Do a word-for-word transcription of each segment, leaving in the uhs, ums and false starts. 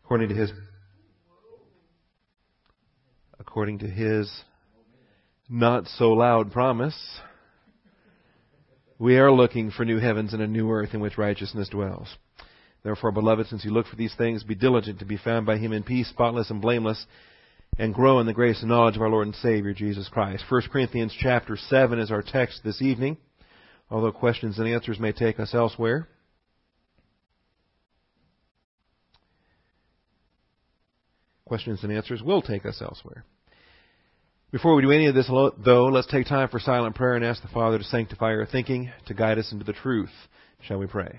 according to His, according to His not so loud promise, we are looking for new heavens and a new earth in which righteousness dwells. Therefore, beloved, since you look for these things, be diligent to be found by Him in peace, spotless and blameless, and grow in the grace and knowledge of our Lord and Savior, Jesus Christ. First Corinthians chapter seven is our text this evening, although questions and answers may take us elsewhere. Questions and answers will take us elsewhere. Before we do any of this, though, let's take time for silent prayer and ask the Father to sanctify our thinking, to guide us into the truth. Shall we pray?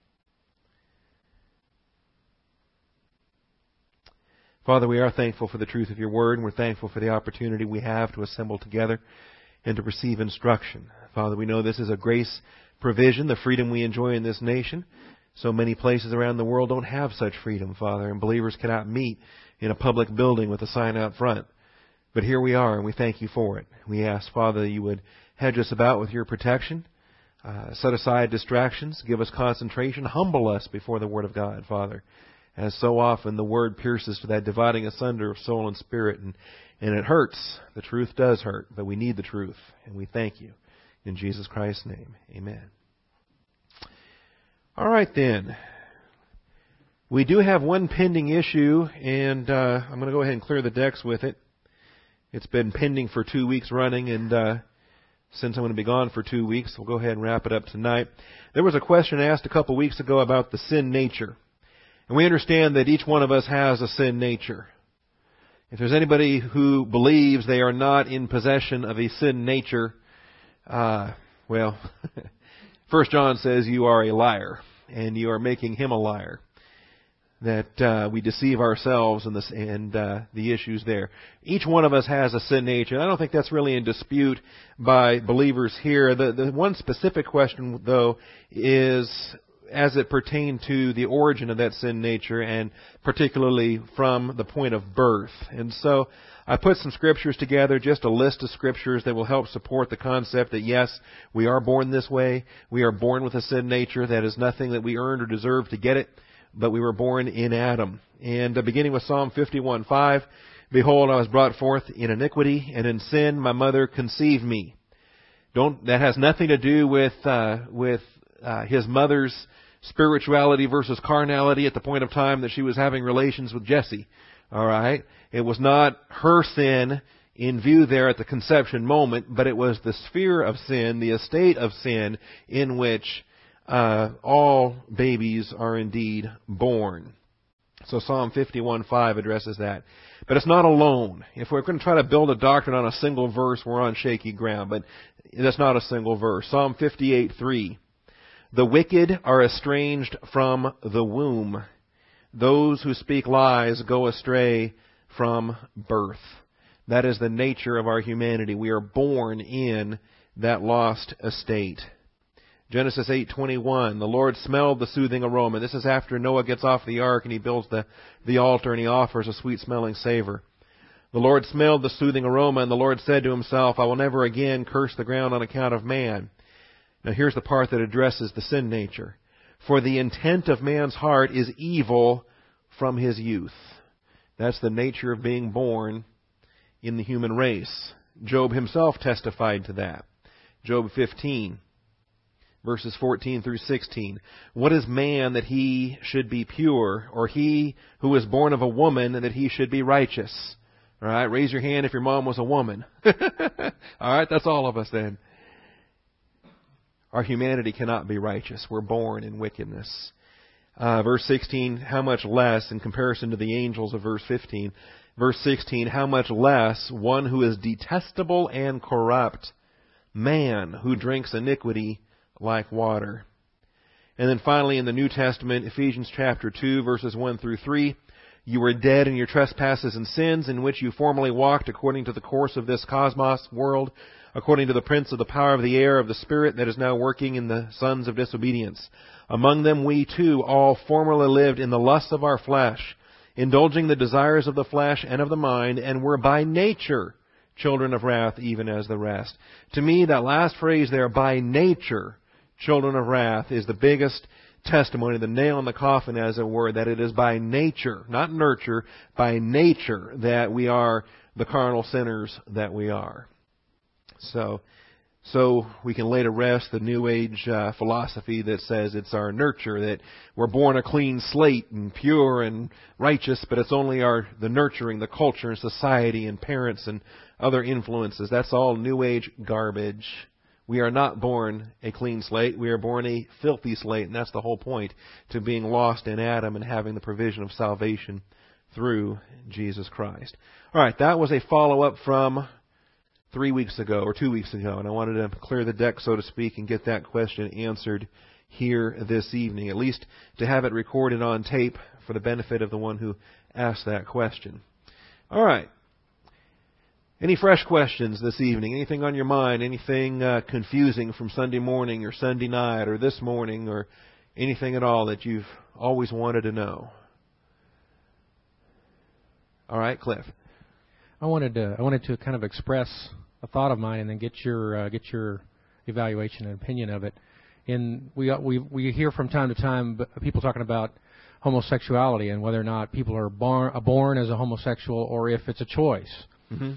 Father, we are thankful for the truth of Your Word, and we're thankful for the opportunity we have to assemble together and to receive instruction. Father, we know this is a grace provision, the freedom we enjoy in this nation. So many places around the world don't have such freedom, Father, and believers cannot meet in a public building with a sign out front. But here we are, and we thank You for it. We ask, Father, that You would hedge us about with Your protection, uh, set aside distractions, give us concentration, humble us before the Word of God, Father. As so often the Word pierces to that dividing asunder of soul and spirit, and, and it hurts. The truth does hurt, but we need the truth, and we thank You. In Jesus Christ's name, amen. All right, then. We do have one pending issue, and uh, I'm going to go ahead and clear the decks with it. It's been pending for two weeks running, and uh, since I'm going to be gone for two weeks, we'll go ahead and wrap it up tonight. There was a question asked a couple weeks ago about the sin nature. And we understand that each one of us has a sin nature. If there's anybody who believes they are not in possession of a sin nature, uh, well, First John says you are a liar, and you are making him a liar. That uh, we deceive ourselves and, this, and uh, the issues there. Each one of us has a sin nature. And I don't think that's really in dispute by believers here. The, the one specific question, though, is as it pertained to the origin of that sin nature, and particularly from the point of birth. And so I put some scriptures together, just a list of scriptures that will help support the concept that, yes, we are born this way. We are born with a sin nature. That is nothing that we earned or deserved to get it, but we were born in Adam. And uh, beginning with Psalm fifty-one five, Behold, I was brought forth in iniquity, and in sin my mother conceived me. Don't, that has nothing to do with, uh, with uh, his mother's spirituality versus carnality at the point of time that she was having relations with Jesse. All right? It was not her sin in view there at the conception moment, but it was the sphere of sin, the estate of sin in which uh, all babies are indeed born. So Psalm fifty-one five addresses that. But it's not alone. If we're going to try to build a doctrine on a single verse, we're on shaky ground. But that's not a single verse. Psalm fifty-eight three. The wicked are estranged from the womb. Those who speak lies go astray from birth. That is the nature of our humanity. We are born in that lost estate. Genesis eight twenty-one, the Lord smelled the soothing aroma. This is after Noah gets off the ark and he builds the, the altar and he offers a sweet-smelling savor. The Lord smelled the soothing aroma, and the Lord said to himself, I will never again curse the ground on account of man. Now here's the part that addresses the sin nature. For the intent of man's heart is evil from his youth. That's the nature of being born in the human race. Job himself testified to that. Job fifteen. Verses fourteen through sixteen. What is man that he should be pure, or he who is born of a woman that he should be righteous? All right, raise your hand if your mom was a woman. All right, that's all of us then. Our humanity cannot be righteous. We're born in wickedness. Uh, verse sixteen, how much less, in comparison to the angels of verse fifteen, verse sixteen, how much less one who is detestable and corrupt, man who drinks iniquity like water. And then finally in the New Testament, Ephesians chapter two, verses one through three, you were dead in your trespasses and sins, in which you formerly walked according to the course of this cosmos world, according to the prince of the power of the air, of the spirit that is now working in the sons of disobedience. Among them we too all formerly lived in the lusts of our flesh, indulging the desires of the flesh and of the mind, and were by nature children of wrath, even as the rest. To me, that last phrase there, by nature children of wrath, is the biggest testimony, the nail in the coffin, as it were, that it is by nature, not nurture, by nature that we are the carnal sinners that we are. So, so we can lay to rest the New Age uh, philosophy that says it's our nurture, that we're born a clean slate and pure and righteous, but it's only our the nurturing, the culture and society and parents and other influences. That's all New Age garbage. We are not born a clean slate. We are born a filthy slate, and that's the whole point to being lost in Adam and having the provision of salvation through Jesus Christ. All right, that was a follow-up from three weeks ago or two weeks ago, and I wanted to clear the deck, so to speak, and get that question answered here this evening, at least to have it recorded on tape for the benefit of the one who asked that question. All right. Any fresh questions this evening? Anything on your mind? Anything uh, confusing from Sunday morning or Sunday night or this morning, or anything at all that you've always wanted to know? All right, Cliff. I wanted to I wanted to kind of express a thought of mine and then get your uh, get your evaluation and opinion of it. In we we we hear from time to time people talking about homosexuality and whether or not people are born born as a homosexual or if it's a choice. Mm-hmm.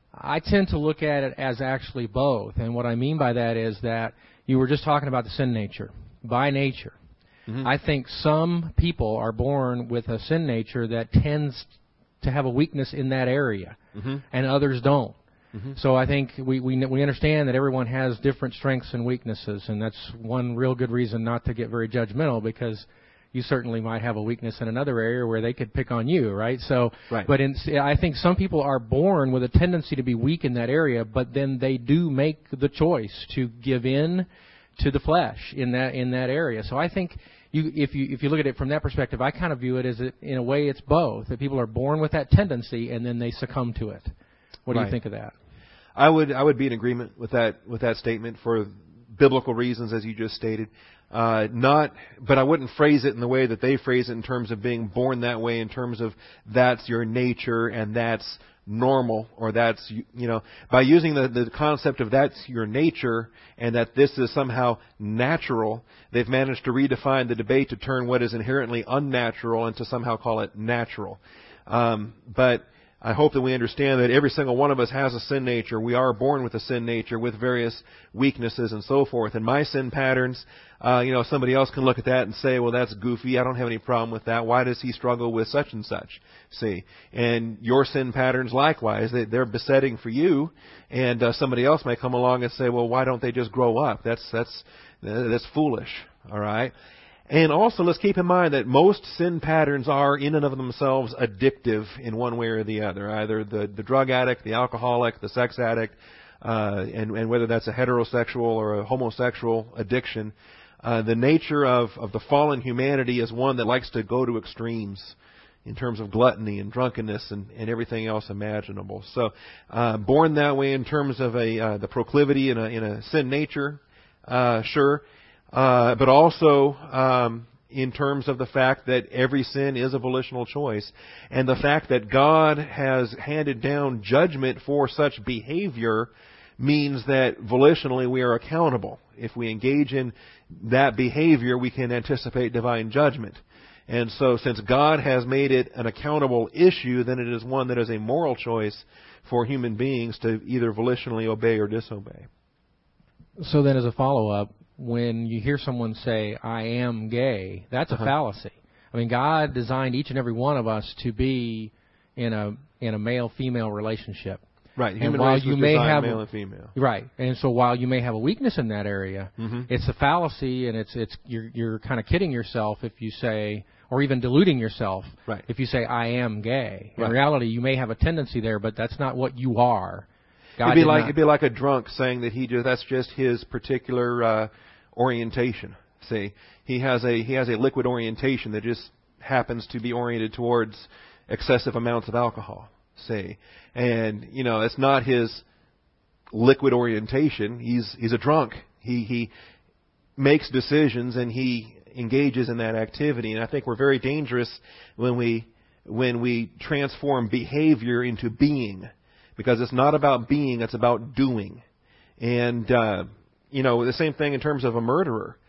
I tend to look at it as actually both, and what I mean by that is that you were just talking about the sin nature. By nature, mm-hmm. I think some people are born with a sin nature that tends to have a weakness in that area, mm-hmm. and others don't. Mm-hmm. So I think we, we we understand that everyone has different strengths and weaknesses, and that's one real good reason not to get very judgmental, because you certainly might have a weakness in another area where they could pick on you, right? So, right. But in, I think some people are born with a tendency to be weak in that area, but then they do make the choice to give in to the flesh in that in that area. So I think you, if you if you look at it from that perspective, I kind of view it as it, in a way it's both. That people are born with that tendency and then they succumb to it. What do right. you think of that? I would I would be in agreement with that with that statement for biblical reasons, as you just stated. Uh, not, but I wouldn't phrase it in the way that they phrase it in terms of being born that way, in terms of that's your nature and that's normal, or that's, you know, by using the, the concept of that's your nature and that this is somehow natural, they've managed to redefine the debate to turn what is inherently unnatural and to somehow call it natural. Um, but I hope that we understand that every single one of us has a sin nature. We are born with a sin nature with various weaknesses and so forth. And my sin patterns, uh, you know, somebody else can look at that and say, well, that's goofy. I don't have any problem with that. Why does he struggle with such and such? See, and your sin patterns likewise, they, they're besetting for you. And uh, somebody else may come along and say, well, why don't they just grow up? That's that's that's foolish. All right. And also, let's keep in mind that most sin patterns are, in and of themselves, addictive in one way or the other. Either the, the drug addict, the alcoholic, the sex addict, uh, and, and whether that's a heterosexual or a homosexual addiction. Uh, the nature of, of the fallen humanity is one that likes to go to extremes in terms of gluttony and drunkenness and, and everything else imaginable. So, uh, born that way in terms of a uh, the proclivity in a, in a sin nature, uh, sure. Uh, but also um, in terms of the fact that every sin is a volitional choice, and the fact that God has handed down judgment for such behavior means that volitionally we are accountable. If we engage in that behavior, we can anticipate divine judgment. And so since God has made it an accountable issue, then it is one that is a moral choice for human beings to either volitionally obey or disobey. So then as a follow-up, when you hear someone say, I am gay, that's uh-huh. a fallacy. I mean, God designed each and every one of us to be in a in a male-female relationship. Right. And Human while race you was may designed have male and female. Right. And so while you may have a weakness in that area, mm-hmm. it's a fallacy, and it's it's you're you're kind of kidding yourself if you say, or even deluding yourself, right. if you say, I am gay. In right. reality, you may have a tendency there, but that's not what you are. God it'd be like not. it'd be like a drunk saying that he just that's just his particular uh, orientation. See, he has a he has a liquid orientation that just happens to be oriented towards excessive amounts of alcohol. See, and you know it's not his liquid orientation. He's he's a drunk. He he makes decisions and he engages in that activity. And I think we're very dangerous when we when we transform behavior into being, because it's not about being, it's about doing. And uh, you know the same thing in terms of a murderer.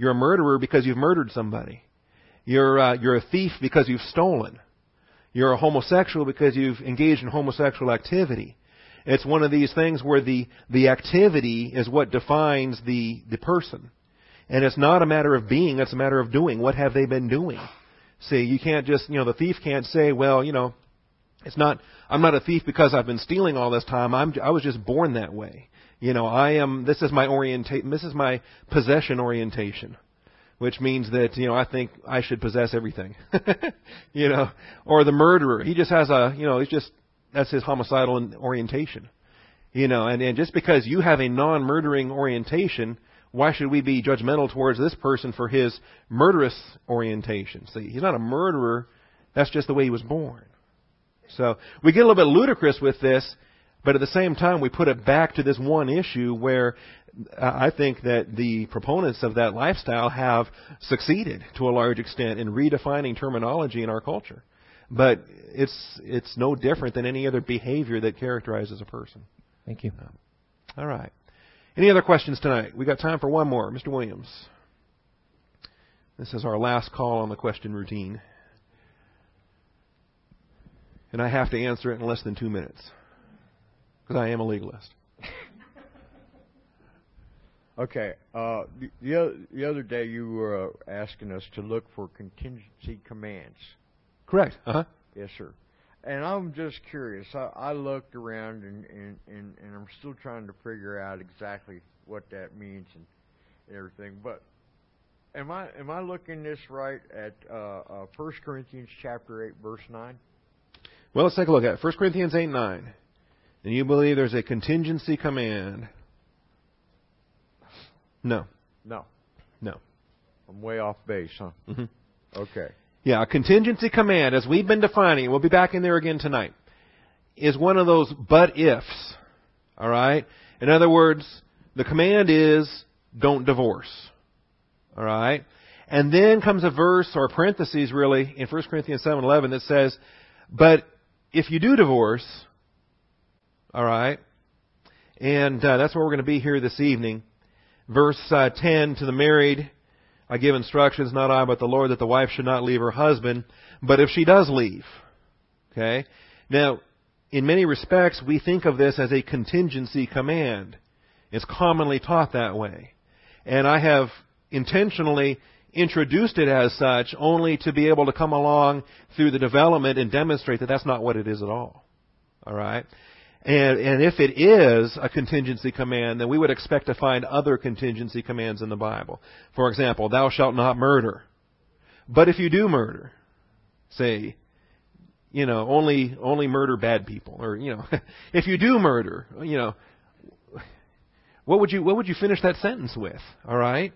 You're a murderer because you've murdered somebody. You're uh, you're a thief because you've stolen. You're a homosexual because you've engaged in homosexual activity. It's one of these things where the the activity is what defines the the person. And it's not a matter of being, it's a matter of doing. What have they been doing? See, you can't just, you know, the thief can't say, well, you know, it's not, I'm not a thief because I've been stealing all this time. I'm, I was just born that way. You know, I am, this is my orientation, this is my possession orientation, which means that, you know, I think I should possess everything. You know, or the murderer, he just has a, you know, he's just, that's his homicidal orientation. You know, and, and just because you have a non-murdering orientation, why should we be judgmental towards this person for his murderous orientation? See, he's not a murderer. That's just the way he was born. So we get a little bit ludicrous with this, but at the same time we put it back to this one issue where I think that the proponents of that lifestyle have succeeded to a large extent in redefining terminology in our culture. But it's it's no different than any other behavior that characterizes a person. Thank you. All right. Any other questions tonight? We got time for one more. Mister Williams. This is our last call on the question routine. And I have to answer it in less than two minutes. Because I am a legalist. Okay. Uh, the, the, other, the other day you were uh, asking us to look for contingency commands. Correct. Uh-huh. Yes, sir. And I'm just curious. I, I looked around and, and, and, and I'm still trying to figure out exactly what that means and, and everything. But am I am I looking this right at uh, uh, First Corinthians chapter eight, verse nine? Well, let's take a look at it. First Corinthians eight nine. And you believe there's a contingency command? No. No. No. I'm way off base, huh? Mm-hmm. Okay. Yeah, a contingency command, as we've been defining, we'll be back in there again tonight, is one of those but-ifs. All right? In other words, the command is, don't divorce. All right? And then comes a verse, or parentheses really, in First Corinthians seven eleven that says, but if you do divorce, all right, and uh, that's where we're going to be here this evening. Verse uh, ten, to the married, I give instructions, not I, but the Lord, that the wife should not leave her husband. But if she does leave, okay? Now, in many respects, we think of this as a contingency command. It's commonly taught that way. And I have intentionally introduced it as such only to be able to come along through the development and demonstrate that that's not what it is at all. All right? And, and if it is a contingency command, then we would expect to find other contingency commands in the Bible. For example, thou shalt not murder. But if you do murder, say, you know, only only murder bad people, or you know, if you do murder, you know, what would you what would you finish that sentence with? All right.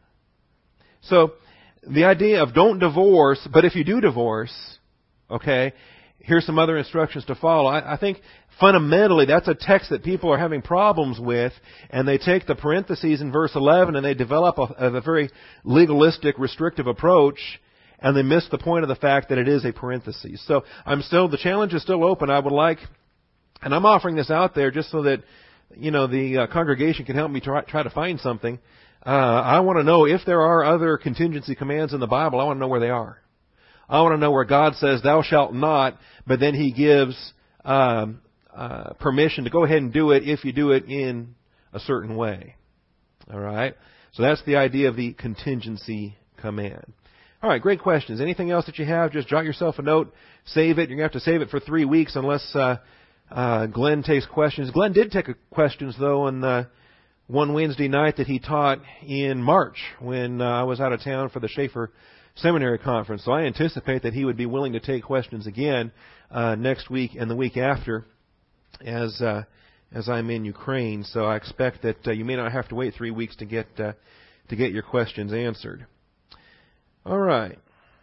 So the idea of don't divorce, but if you do divorce, okay. Here's some other instructions to follow. I, I think fundamentally that's a text that people are having problems with, and they take the parentheses in verse eleven and they develop a, a very legalistic, restrictive approach, and they miss the point of the fact that it is a parenthesis. So I'm still, the challenge is still open. I would like, and I'm offering this out there just so that, you know, the uh, congregation can help me try, try to find something. Uh, I want to know if there are other contingency commands in the Bible. I want to know where they are. I want to know where God says, thou shalt not, but then He gives um, uh, permission to go ahead and do it if you do it in a certain way. All right? So that's the idea of the contingency command. All right, great questions. Anything else that you have, just jot yourself a note, save it. You're going to have to save it for three weeks unless uh, uh, Glenn takes questions. Glenn did take questions, though, on the one Wednesday night that he taught in March when uh, I was out of town for the Schaefer Seminary Conference. So I anticipate that he would be willing to take questions again uh, next week and the week after as uh, as I'm in Ukraine. So I expect that uh, you may not have to wait three weeks to get uh, to get your questions answered. All right.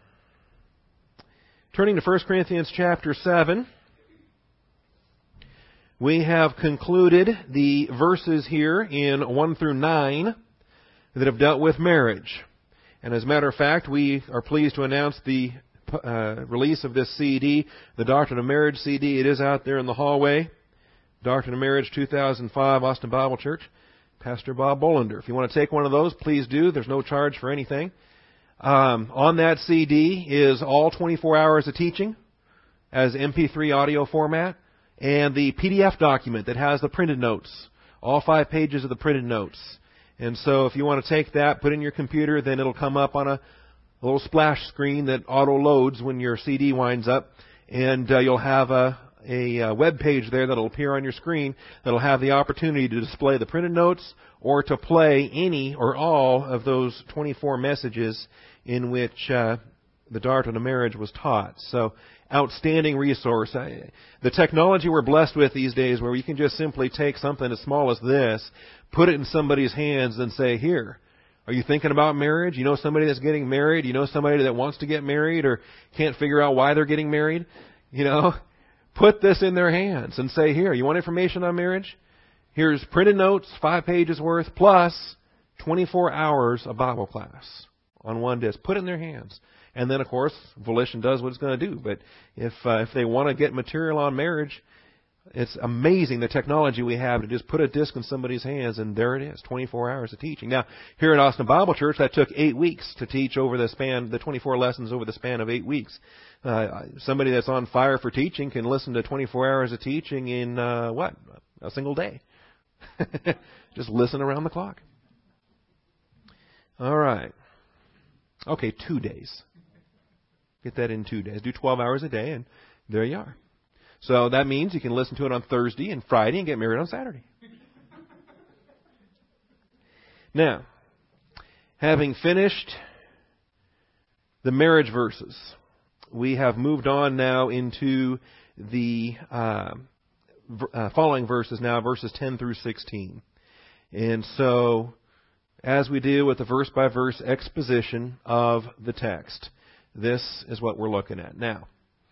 Turning to First Corinthians chapter seven. We have concluded the verses here in one through nine that have dealt with marriage. And as a matter of fact, we are pleased to announce the uh, release of this C D, the Doctrine of Marriage C D. It is out there in the hallway. Doctrine of Marriage two thousand five, Austin Bible Church. Pastor Bob Bolander. If you want to take one of those, please do. There's no charge for anything. Um, on that C D is all twenty-four hours of teaching as M P three audio format, and the P D F document that has the printed notes, all five pages of the printed notes. And so if you want to take that, put it in your computer, then it'll come up on a, a little splash screen that auto-loads when your C D winds up, and uh, you'll have a, a, a web page there that'll appear on your screen that'll have the opportunity to display the printed notes or to play any or all of those twenty-four messages in which uh, the Doctrine of Marriage was taught. So, outstanding resource. I, the technology we're blessed with these days, where we can just simply take something as small as this, put it in somebody's hands, and say, "Here, are you thinking about marriage? You know somebody that's getting married? You know somebody that wants to get married or can't figure out why they're getting married? You know, put this in their hands and say, here, you want information on marriage? Here's printed notes, five pages worth, plus twenty-four hours of Bible class on one disc. Put it in their hands." And then, of course, Volition does what it's going to do. But if uh, if they want to get material on marriage, it's amazing the technology we have to just put a disc in somebody's hands, and there it is, twenty-four hours of teaching. Now, here at Austin Bible Church, that took eight weeks to teach over the span, the twenty-four lessons over the span of eight weeks. Uh, somebody that's on fire for teaching can listen to twenty-four hours of teaching in, uh, what, a single day. Just listen around the clock. All right. Okay, two days. Get that in two days. Do twelve hours a day, and there you are. So that means you can listen to it on Thursday and Friday and get married on Saturday. Now, having finished the marriage verses, we have moved on now into the uh, uh, following verses now, verses ten through sixteen. And so, as we deal with the verse-by-verse exposition of the text, this is what we're looking at. Now,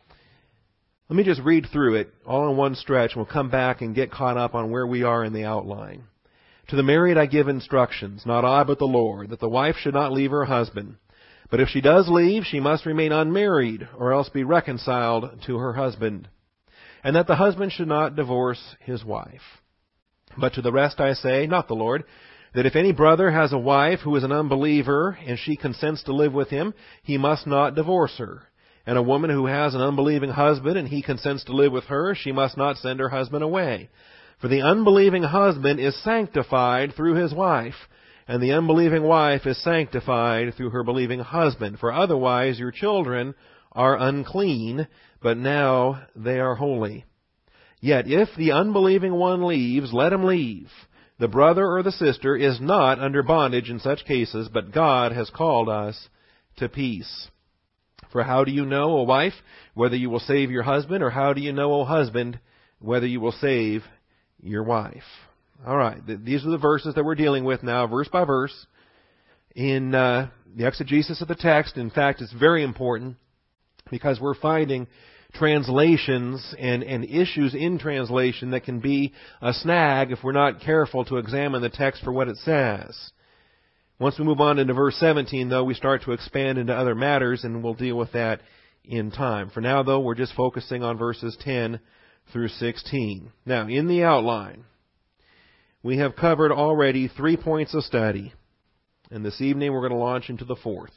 let me just read through it all in one stretch, and we'll come back and get caught up on where we are in the outline. To the married I give instructions, not I but the Lord, that the wife should not leave her husband. But if she does leave, she must remain unmarried, or else be reconciled to her husband. And that the husband should not divorce his wife. But to the rest I say, not the Lord, that if any brother has a wife who is an unbeliever, and she consents to live with him, he must not divorce her. And a woman who has an unbelieving husband, and he consents to live with her, she must not send her husband away. For the unbelieving husband is sanctified through his wife, and the unbelieving wife is sanctified through her believing husband. For otherwise your children are unclean, but now they are holy. Yet if the unbelieving one leaves, let him leave. The brother or the sister is not under bondage in such cases, but God has called us to peace. For how do you know, O wife, whether you will save your husband, or how do you know, O husband, whether you will save your wife? All right, these are the verses that we're dealing with now, verse by verse, in uh, the exegesis of the text. In fact, it's very important because we're finding translations and, and issues in translation that can be a snag if we're not careful to examine the text for what it says. Once we move on into verse seventeen, though, we start to expand into other matters, and we'll deal with that in time. For now, though, we're just focusing on verses ten through sixteen. Now, in the outline, we have covered already three points of study, and this evening we're going to launch into the fourth.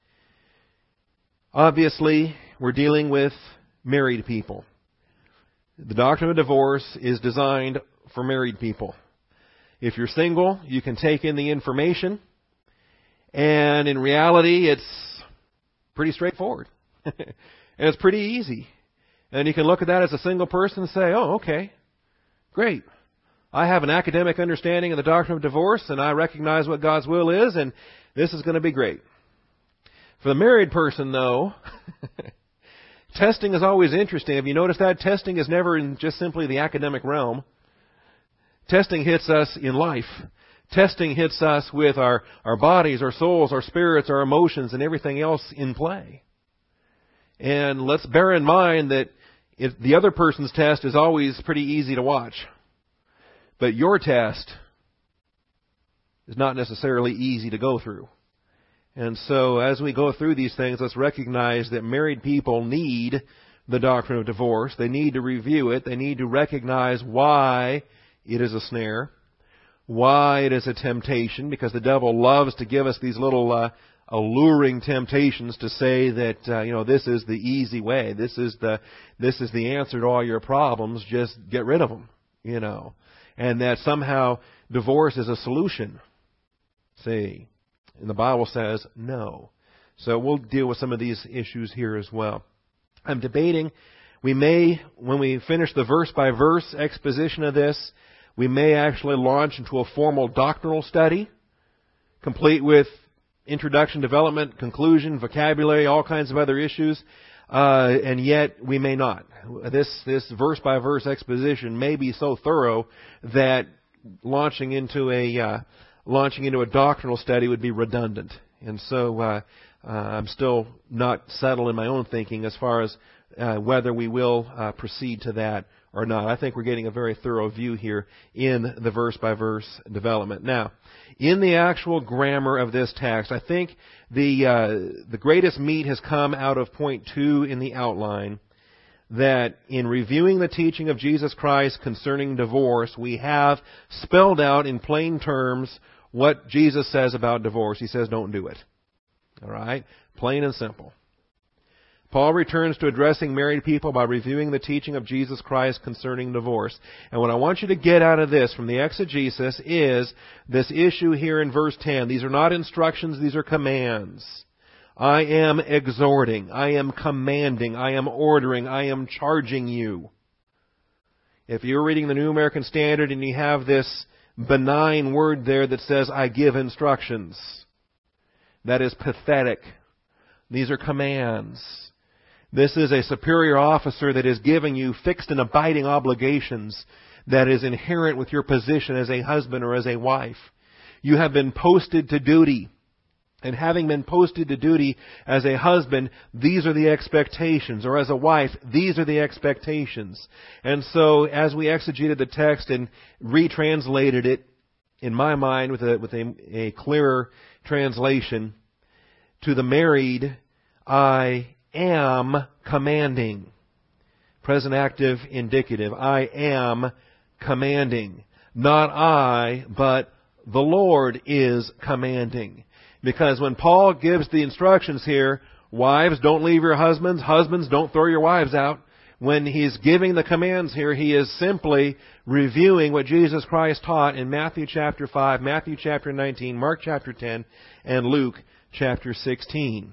Obviously, we're dealing with married people. The doctrine of divorce is designed for married people. If you're single, you can take in the information, and in reality, it's pretty straightforward. And it's pretty easy. And you can look at that as a single person and say, oh, okay, great. I have an academic understanding of the doctrine of divorce, and I recognize what God's will is, and this is going to be great. For the married person, though, testing is always interesting. Have you noticed that? Testing is never in just simply the academic realm. Testing hits us in life. Testing hits us with our, our bodies, our souls, our spirits, our emotions, and everything else in play. And let's bear in mind that if the other person's test is always pretty easy to watch. But your test is not necessarily easy to go through. And so as we go through these things, let's recognize that married people need the doctrine of divorce. They need to review it. They need to recognize why it is a snare, why it is a temptation, because the devil loves to give us these little uh, alluring temptations to say that uh, you know this is the easy way, this is the this is the answer to all your problems. Just get rid of them, you know, and that somehow divorce is a solution. See, and the Bible says no. So we'll deal with some of these issues here as well. I'm debating. We may, when we finish the verse by verse exposition of this, we may actually launch into a formal doctrinal study, complete with introduction, development, conclusion, vocabulary, all kinds of other issues, uh, and yet we may not. This this verse by verse exposition may be so thorough that launching into a uh, launching into a doctrinal study would be redundant, and so uh, uh, I'm still not settled in my own thinking as far as uh, whether we will uh, proceed to that or not. I think we're getting a very thorough view here in the verse-by-verse development. Now, in the actual grammar of this text, I think the uh, the greatest meat has come out of point two in the outline, that in reviewing the teaching of Jesus Christ concerning divorce, we have spelled out in plain terms what Jesus says about divorce. He says, don't do it. All right? Plain and simple. Paul returns to addressing married people by reviewing the teaching of Jesus Christ concerning divorce. And what I want you to get out of this from the exegesis is this issue here in verse ten. These are not instructions, these are commands. I am exhorting, I am commanding, I am ordering, I am charging you. If you're reading the New American Standard and you have this benign word there that says, I give instructions, that is pathetic. These are commands. This is a superior officer that is giving you fixed and abiding obligations that is inherent with your position as a husband or as a wife. You have been posted to duty. And having been posted to duty as a husband, these are the expectations. Or as a wife, these are the expectations. And so, as we exegeted the text and retranslated it, in my mind, with a, with a, a clearer translation, to the married, I am commanding. Present active indicative. I am commanding. Not I, but the Lord is commanding. Because when Paul gives the instructions here, wives, don't leave your husbands, husbands, don't throw your wives out. When he's giving the commands here, he is simply reviewing what Jesus Christ taught in Matthew chapter five, Matthew chapter nineteen, Mark chapter ten, and Luke chapter sixteen.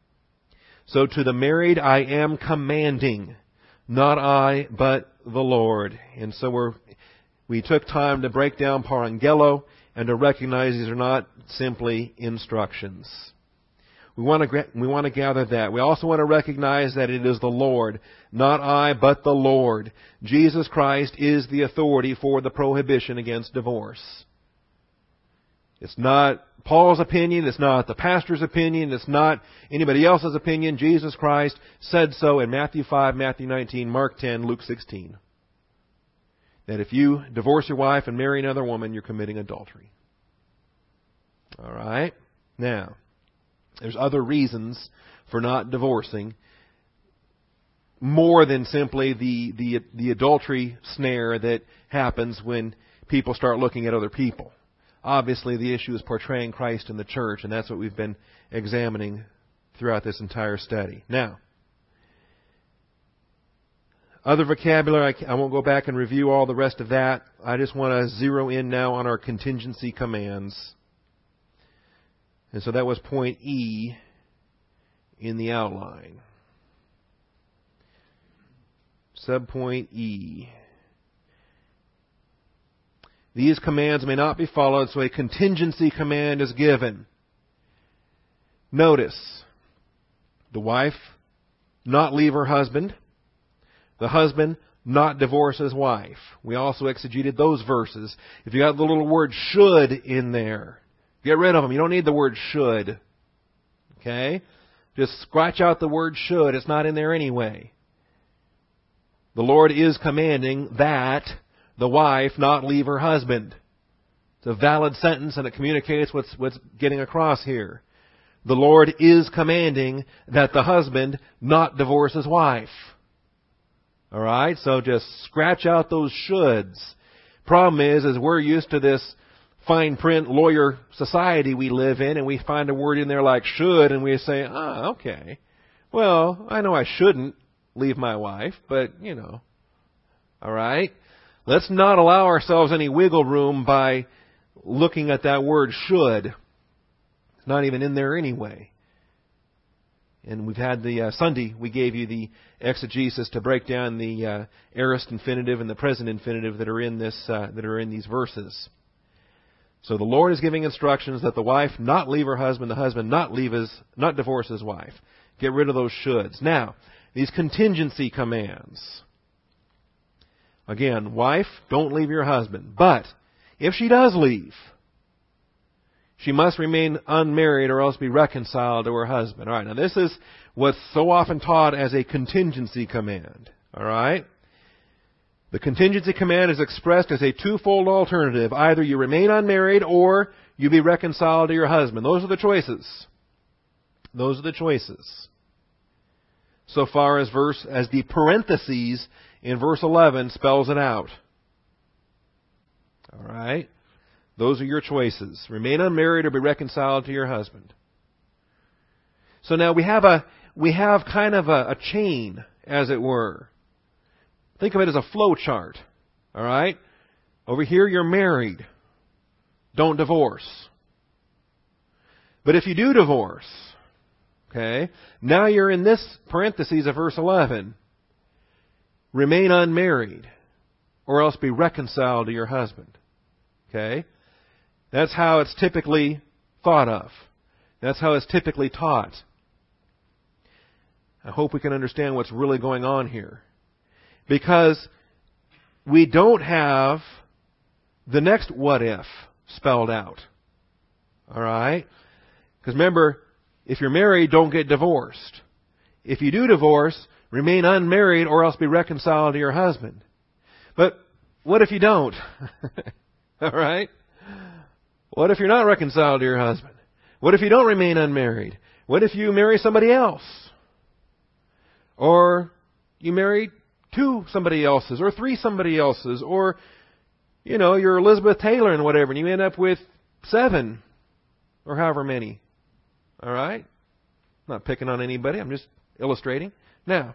So to the married, I am commanding, not I, but the Lord. And so we're, we took time to break down parangelo and to recognize these are not simply instructions. We want to we want to gather that. We also want to recognize that it is the Lord, not I, but the Lord. Jesus Christ is the authority for the prohibition against divorce. It's not Paul's opinion. It's not the pastor's opinion. It's not anybody else's opinion. Jesus Christ said so in Matthew five, Matthew nineteen, Mark ten, Luke sixteen. That if you divorce your wife and marry another woman, you're committing adultery. All right? Now, there's other reasons for not divorcing more than simply the, the, the adultery snare that happens when people start looking at other people. Obviously, the issue is portraying Christ in the church, and that's what we've been examining throughout this entire study. Now, other vocabulary, I won't go back and review all the rest of that. I just want to zero in now on our contingency commands. And so that was point E in the outline. Subpoint E. These commands may not be followed, so a contingency command is given. Notice, the wife not leave her husband. The husband not divorce his wife. We also exegeted those verses. If you got the little word should in there, get rid of them. You don't need the word should. Okay? Just scratch out the word should. It's not in there anyway. The Lord is commanding that the wife not leave her husband. It's a valid sentence and it communicates what's, what's getting across here. The Lord is commanding that the husband not divorce his wife. All right? So just scratch out those shoulds. Problem is, is we're used to this fine print lawyer society we live in, and we find a word in there like should, and we say, ah, okay. Well, I know I shouldn't leave my wife, but, you know, all right? Let's not allow ourselves any wiggle room by looking at that word should. It's not even in there anyway. And we've had the uh, Sunday, we gave you the exegesis to break down the uh, aorist infinitive and the present infinitive that are in this uh, that are in these verses. So the Lord is giving instructions that the wife not leave her husband, the husband not leave his, not divorce his wife. Get rid of those shoulds. Now, these contingency commands. Again, wife, don't leave your husband. But if she does leave, she must remain unmarried or else be reconciled to her husband. All right, now this is what's so often taught as a contingency command. All right? The contingency command is expressed as a twofold alternative. Either you remain unmarried or you be reconciled to your husband. Those are the choices. Those are the choices. So far as verse as the parentheses in verse eleven spells it out. All right? Those are your choices. Remain unmarried or be reconciled to your husband. So now we have a we have kind of a, a chain, as it were. Think of it as a flow chart. All right? Over here you're married. Don't divorce. But if you do divorce, okay, now you're in this parentheses of verse eleven. Remain unmarried or else be reconciled to your husband. Okay? That's how it's typically thought of. That's how it's typically taught. I hope we can understand what's really going on here. Because we don't have the next what if spelled out. All right? Because remember, if you're married, don't get divorced. If you do divorce, remain unmarried or else be reconciled to your husband. But what if you don't? All right? What if you're not reconciled to your husband? What if you don't remain unmarried? What if you marry somebody else? Or you marry two somebody else's, or three somebody else's, or, you know, you're Elizabeth Taylor and whatever, and you end up with seven, or however many. All right? I'm not picking on anybody, I'm just illustrating. Now,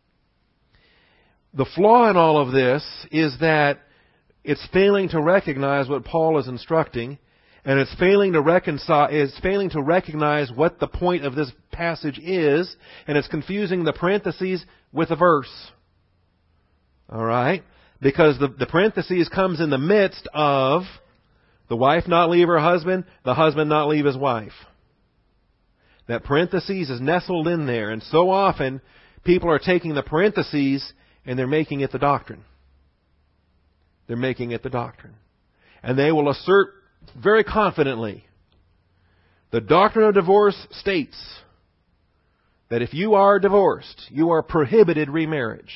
the flaw in all of this is that it's failing to recognize what Paul is instructing, and it's failing to reconcile, it's failing to recognize what the point of this passage is, and it's confusing the parentheses with the verse. All right? Because the, the parentheses comes in the midst of the wife not leave her husband, the husband not leave his wife. That parentheses is nestled in there, and so often people are taking the parentheses and they're making it the doctrine. They're making it the doctrine. And they will assert very confidently, the doctrine of divorce states that if you are divorced, you are prohibited remarriage.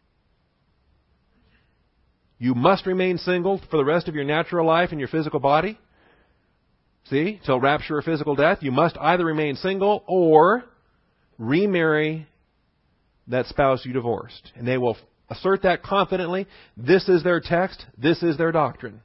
You must remain single for the rest of your natural life and your physical body. See, till rapture or physical death, you must either remain single or remarry that spouse you divorced. And they will assert that confidently. This is their text. This is their doctrine.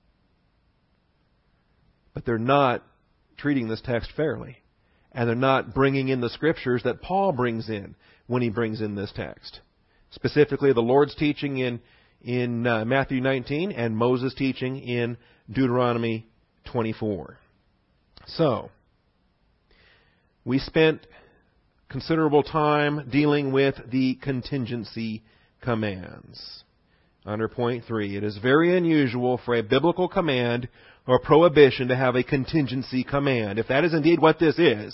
But they're not treating this text fairly. And they're not bringing in the scriptures that Paul brings in when he brings in this text. Specifically, the Lord's teaching in, in uh, Matthew nineteen and Moses' teaching in Deuteronomy twenty-four. So, we spent considerable time dealing with the contingency commands. Under point three, it is very unusual for a biblical command or prohibition to have a contingency command. If that is indeed what this is,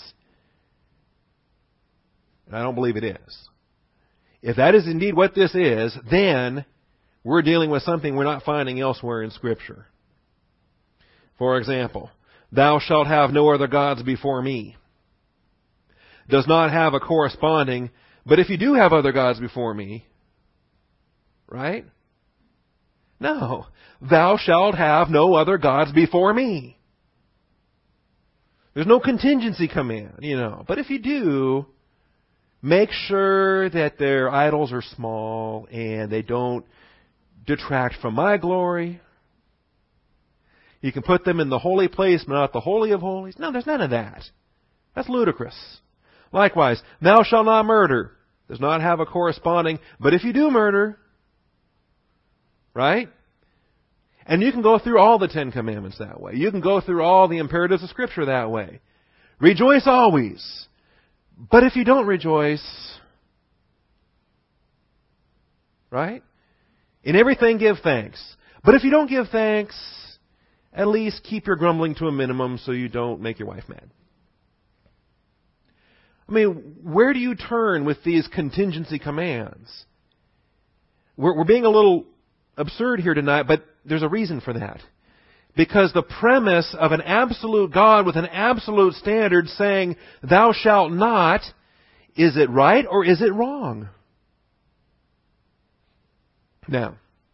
and I don't believe it is, if that is indeed what this is, then we're dealing with something we're not finding elsewhere in Scripture. For example, thou shalt have no other gods before me does not have a corresponding, but if you do have other gods before me, right? No. Thou shalt have no other gods before me. There's no contingency command, you know. But if you do, make sure that their idols are small and they don't detract from my glory. You can put them in the holy place, but not the holy of holies. No, there's none of that. That's ludicrous. Likewise, thou shalt not murder. Does not have a corresponding, but if you do murder, right? And you can go through all the Ten Commandments that way. You can go through all the imperatives of Scripture that way. Rejoice always. But if you don't rejoice, right? In everything give thanks. But if you don't give thanks, at least keep your grumbling to a minimum so you don't make your wife mad. I mean, where do you turn with these contingency commands? We're, we're being a little absurd here tonight, but there's a reason for that. Because the premise of an absolute God with an absolute standard saying, thou shalt not, is it right or is it wrong? Now,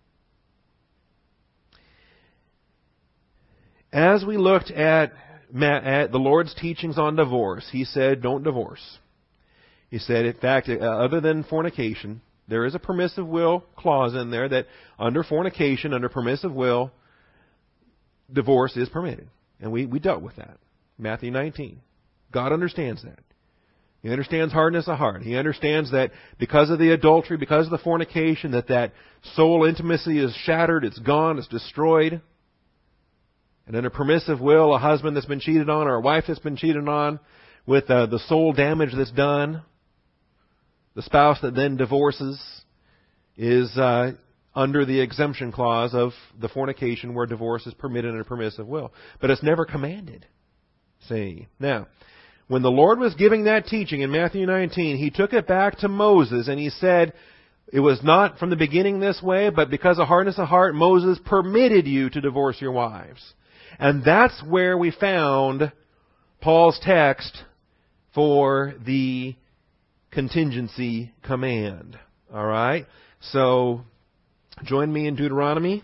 as we looked at, at the Lord's teachings on divorce, He said, don't divorce. He said, in fact, other than fornication, there is a permissive will clause in there that under fornication, under permissive will, divorce is permitted. And we, we dealt with that. Matthew nineteen. God understands that. He understands hardness of heart. He understands that because of the adultery, because of the fornication, that that soul intimacy is shattered, it's gone, it's destroyed. And under permissive will, a husband that's been cheated on or a wife that's been cheated on, with uh, the soul damage that's done, the spouse that then divorces is uh, under the exemption clause of the fornication where divorce is permitted under permissive will. But it's never commanded. See? Now, when the Lord was giving that teaching in Matthew nineteen, He took it back to Moses and He said, it was not from the beginning this way, but because of hardness of heart, Moses permitted you to divorce your wives. And that's where we found Paul's text for the contingency command. All right? So, join me in Deuteronomy.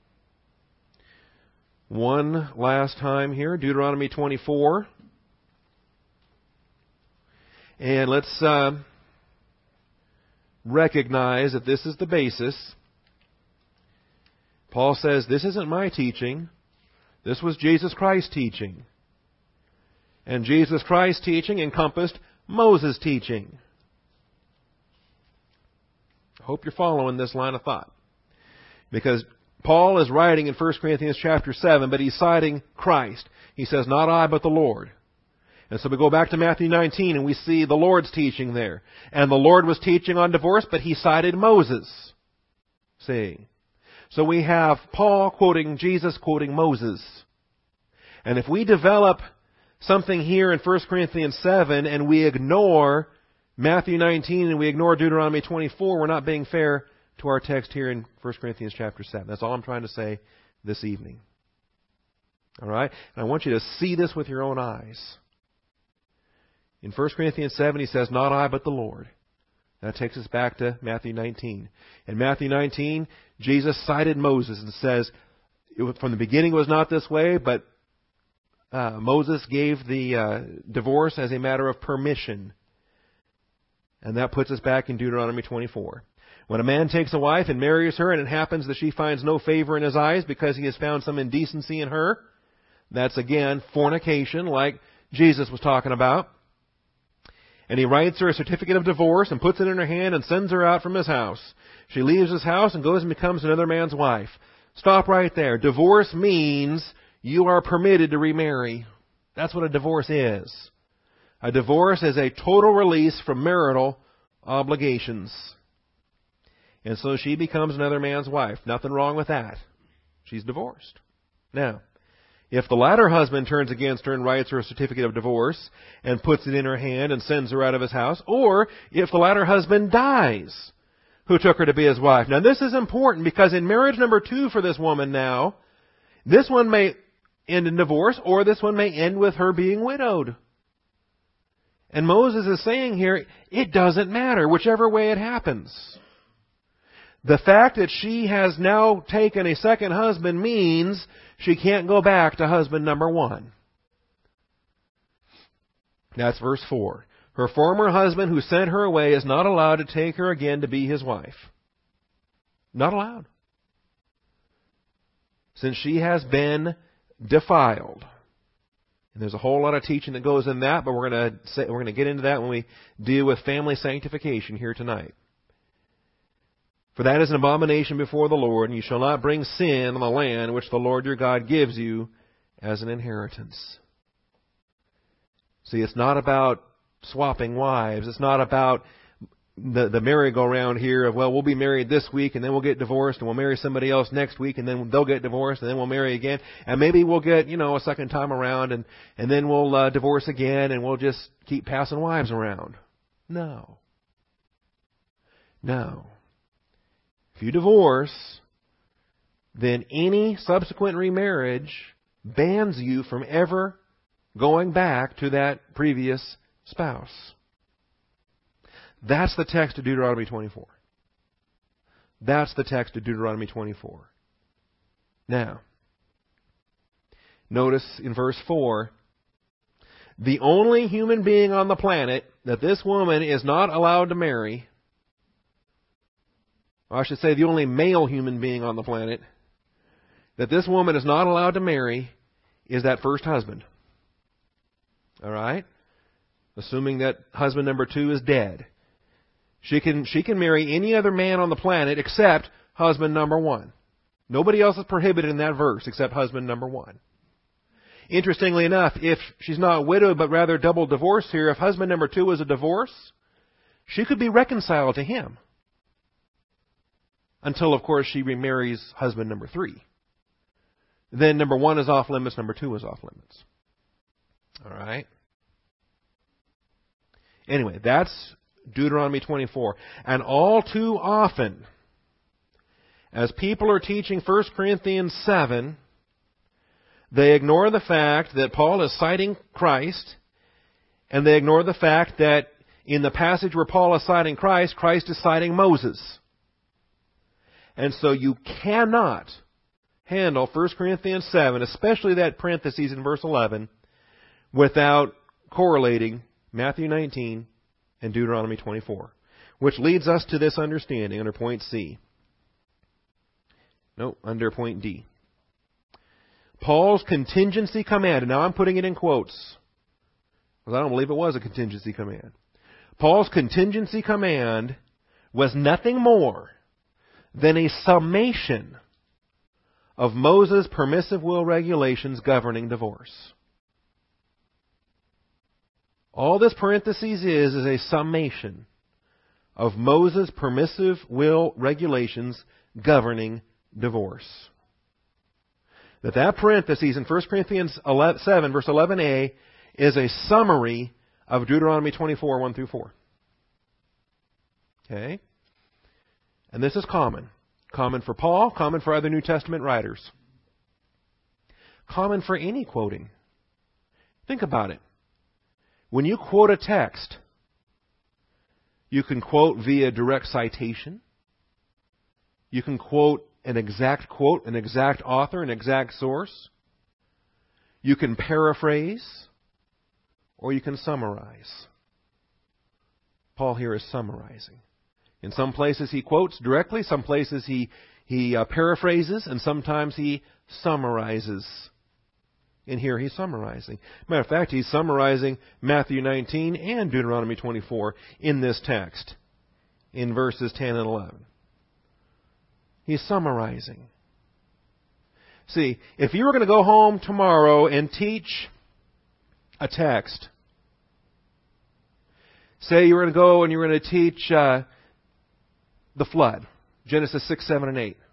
One last time here, Deuteronomy twenty-four. And let's uh, recognize that this is the basis. Paul says, this isn't my teaching. This was Jesus Christ's teaching. And Jesus Christ's teaching encompassed Moses' teaching. I hope you're following this line of thought. Because Paul is writing in First Corinthians chapter seven, but he's citing Christ. He says, not I, but the Lord. And so we go back to Matthew nineteen and we see the Lord's teaching there. And the Lord was teaching on divorce, but He cited Moses. See? So we have Paul quoting Jesus, quoting Moses. And if we develop something here in First Corinthians seven and we ignore Matthew nineteen and we ignore Deuteronomy twenty-four, we're not being fair to our text here in First Corinthians chapter seven. That's all I'm trying to say this evening. All right? And I want you to see this with your own eyes. In First Corinthians seven, he says, not I, but the Lord. That takes us back to Matthew nineteen. In Matthew nineteen, Jesus cited Moses and says, it was, from the beginning it was not this way, but uh, Moses gave the uh, divorce as a matter of permission. And that puts us back in Deuteronomy twenty-four. When a man takes a wife and marries her, and it happens that she finds no favor in his eyes because he has found some indecency in her, that's again fornication, like Jesus was talking about. And he writes her a certificate of divorce and puts it in her hand and sends her out from his house. She leaves his house and goes and becomes another man's wife. Stop right there. Divorce means you are permitted to remarry. That's what a divorce is. A divorce is a total release from marital obligations. And so she becomes another man's wife. Nothing wrong with that. She's divorced. Now, if the latter husband turns against her and writes her a certificate of divorce and puts it in her hand and sends her out of his house, or if the latter husband dies who took her to be his wife. Now this is important because in marriage number two for this woman now, this one may end in divorce or this one may end with her being widowed. And Moses is saying here, it doesn't matter whichever way it happens. The fact that she has now taken a second husband means she can't go back to husband number one. That's verse four. Her former husband who sent her away is not allowed to take her again to be his wife. Not allowed. Since she has been defiled. And there's a whole lot of teaching that goes in that, but we're going to say, we're going to get into that when we deal with family sanctification here tonight. For that is an abomination before the Lord, and you shall not bring sin on the land which the Lord your God gives you as an inheritance. See, it's not about swapping wives. It's not about the, the merry-go-round here of, well, we'll be married this week, and then we'll get divorced, and we'll marry somebody else next week, and then they'll get divorced, and then we'll marry again. And maybe we'll get, you know, a second time around, and, and then we'll uh, divorce again, and we'll just keep passing wives around. No. No. If you divorce, then any subsequent remarriage bans you from ever going back to that previous spouse. That's the text of Deuteronomy twenty-four. That's the text of Deuteronomy twenty-four. Now, notice in verse four, the only human being on the planet that this woman is not allowed to marry, or I should say the only male human being on the planet that this woman is not allowed to marry is that first husband. All right? Assuming that husband number two is dead. She can, she can marry any other man on the planet except husband number one. Nobody else is prohibited in that verse except husband number one. Interestingly enough, if she's not widowed but rather double divorced here, if husband number two is a divorce, she could be reconciled to him. Until, of course, she remarries husband number three. Then number one is off limits, number two is off limits. All right? Anyway, that's Deuteronomy twenty-four. And all too often, as people are teaching First Corinthians seven, they ignore the fact that Paul is citing Christ, and they ignore the fact that in the passage where Paul is citing Christ, Christ is citing Moses. And so you cannot handle First Corinthians seven, especially that parentheses in verse eleven, without correlating Matthew nineteen and Deuteronomy twenty-four, which leads us to this understanding under point C. No, under point D. Paul's contingency command, and now I'm putting it in quotes, because I don't believe it was a contingency command. Paul's contingency command was nothing more than a summation of Moses' permissive will regulations governing divorce. All this parentheses is is a summation of Moses' permissive will regulations governing divorce. That that parentheses in First Corinthians seven, verse eleven a, is a summary of Deuteronomy twenty-four, one through four. Okay? And this is common. Common for Paul, common for other New Testament writers. Common for any quoting. Think about it. When you quote a text, you can quote via direct citation. You can quote an exact quote, an exact author, an exact source. You can paraphrase, or you can summarize. Paul here is summarizing. In some places he quotes directly, some places he, he uh, paraphrases, and sometimes he summarizes. And here he's summarizing. Matter of fact, he's summarizing Matthew nineteen and Deuteronomy twenty-four in this text, in verses ten and eleven. He's summarizing. See, if you were going to go home tomorrow and teach a text, say you were going to go and you were going to teach uh, the flood, Genesis six, seven, and eight.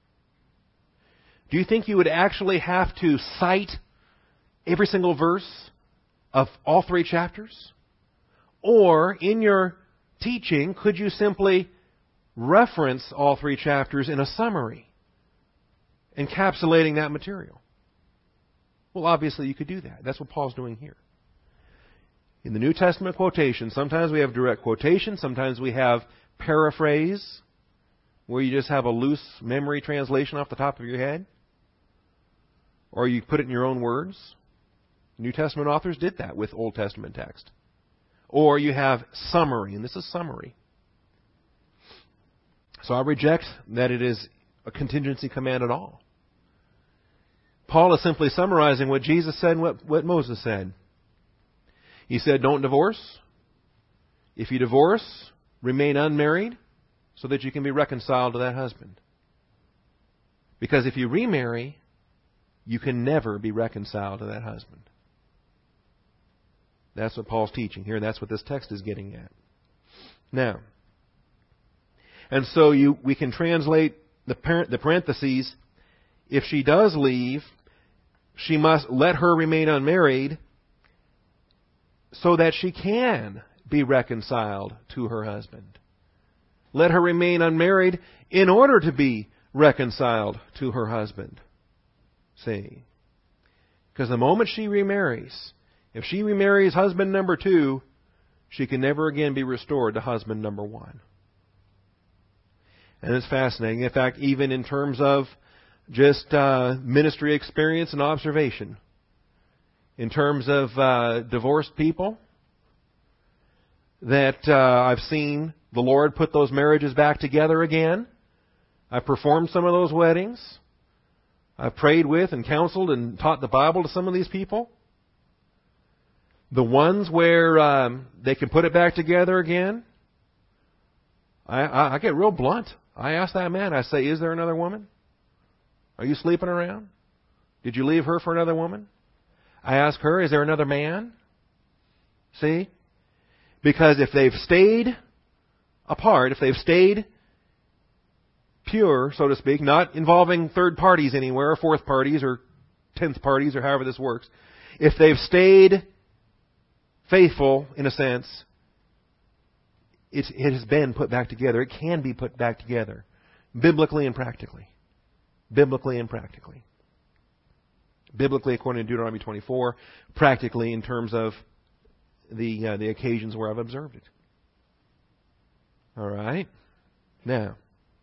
Do you think you would actually have to cite every single verse of all three chapters? Or, in your teaching, could you simply reference all three chapters in a summary, encapsulating that material? Well, obviously you could do that. That's what Paul's doing here. In the New Testament quotation, sometimes we have direct quotation, sometimes we have paraphrase, where you just have a loose memory translation off the top of your head, or you put it in your own words. New Testament authors did that with Old Testament text. Or you have summary, and this is summary. So I reject that it is a contingency command at all. Paul is simply summarizing what Jesus said and what, what Moses said. He said, don't divorce. If you divorce, remain unmarried so that you can be reconciled to that husband. Because if you remarry, you can never be reconciled to that husband. That's what Paul's teaching here. That's what this text is getting at. Now, and so you we can translate the parent, the parentheses. If she does leave, she must let her remain unmarried so that she can be reconciled to her husband. Let her remain unmarried in order to be reconciled to her husband. See? Because the moment she remarries, if she remarries husband number two, she can never again be restored to husband number one. And it's fascinating. In fact, even in terms of just uh, ministry experience and observation, in terms of uh, divorced people, that uh, I've seen the Lord put those marriages back together again. I've performed some of those weddings. I've prayed with and counseled and taught the Bible to some of these people. The ones where um, they can put it back together again, I, I, I get real blunt. I ask that man, I say, is there another woman? Are you sleeping around? Did you leave her for another woman? I ask her, is there another man? See? Because if they've stayed apart, if they've stayed pure, so to speak, not involving third parties anywhere, or fourth parties, or tenth parties, or however this works, if they've stayed faithful, in a sense, it's, it has been put back together. It can be put back together, biblically and practically. Biblically and practically. Biblically, according to Deuteronomy twenty-four, practically in terms of the uh, the occasions where I've observed it. All right? Now,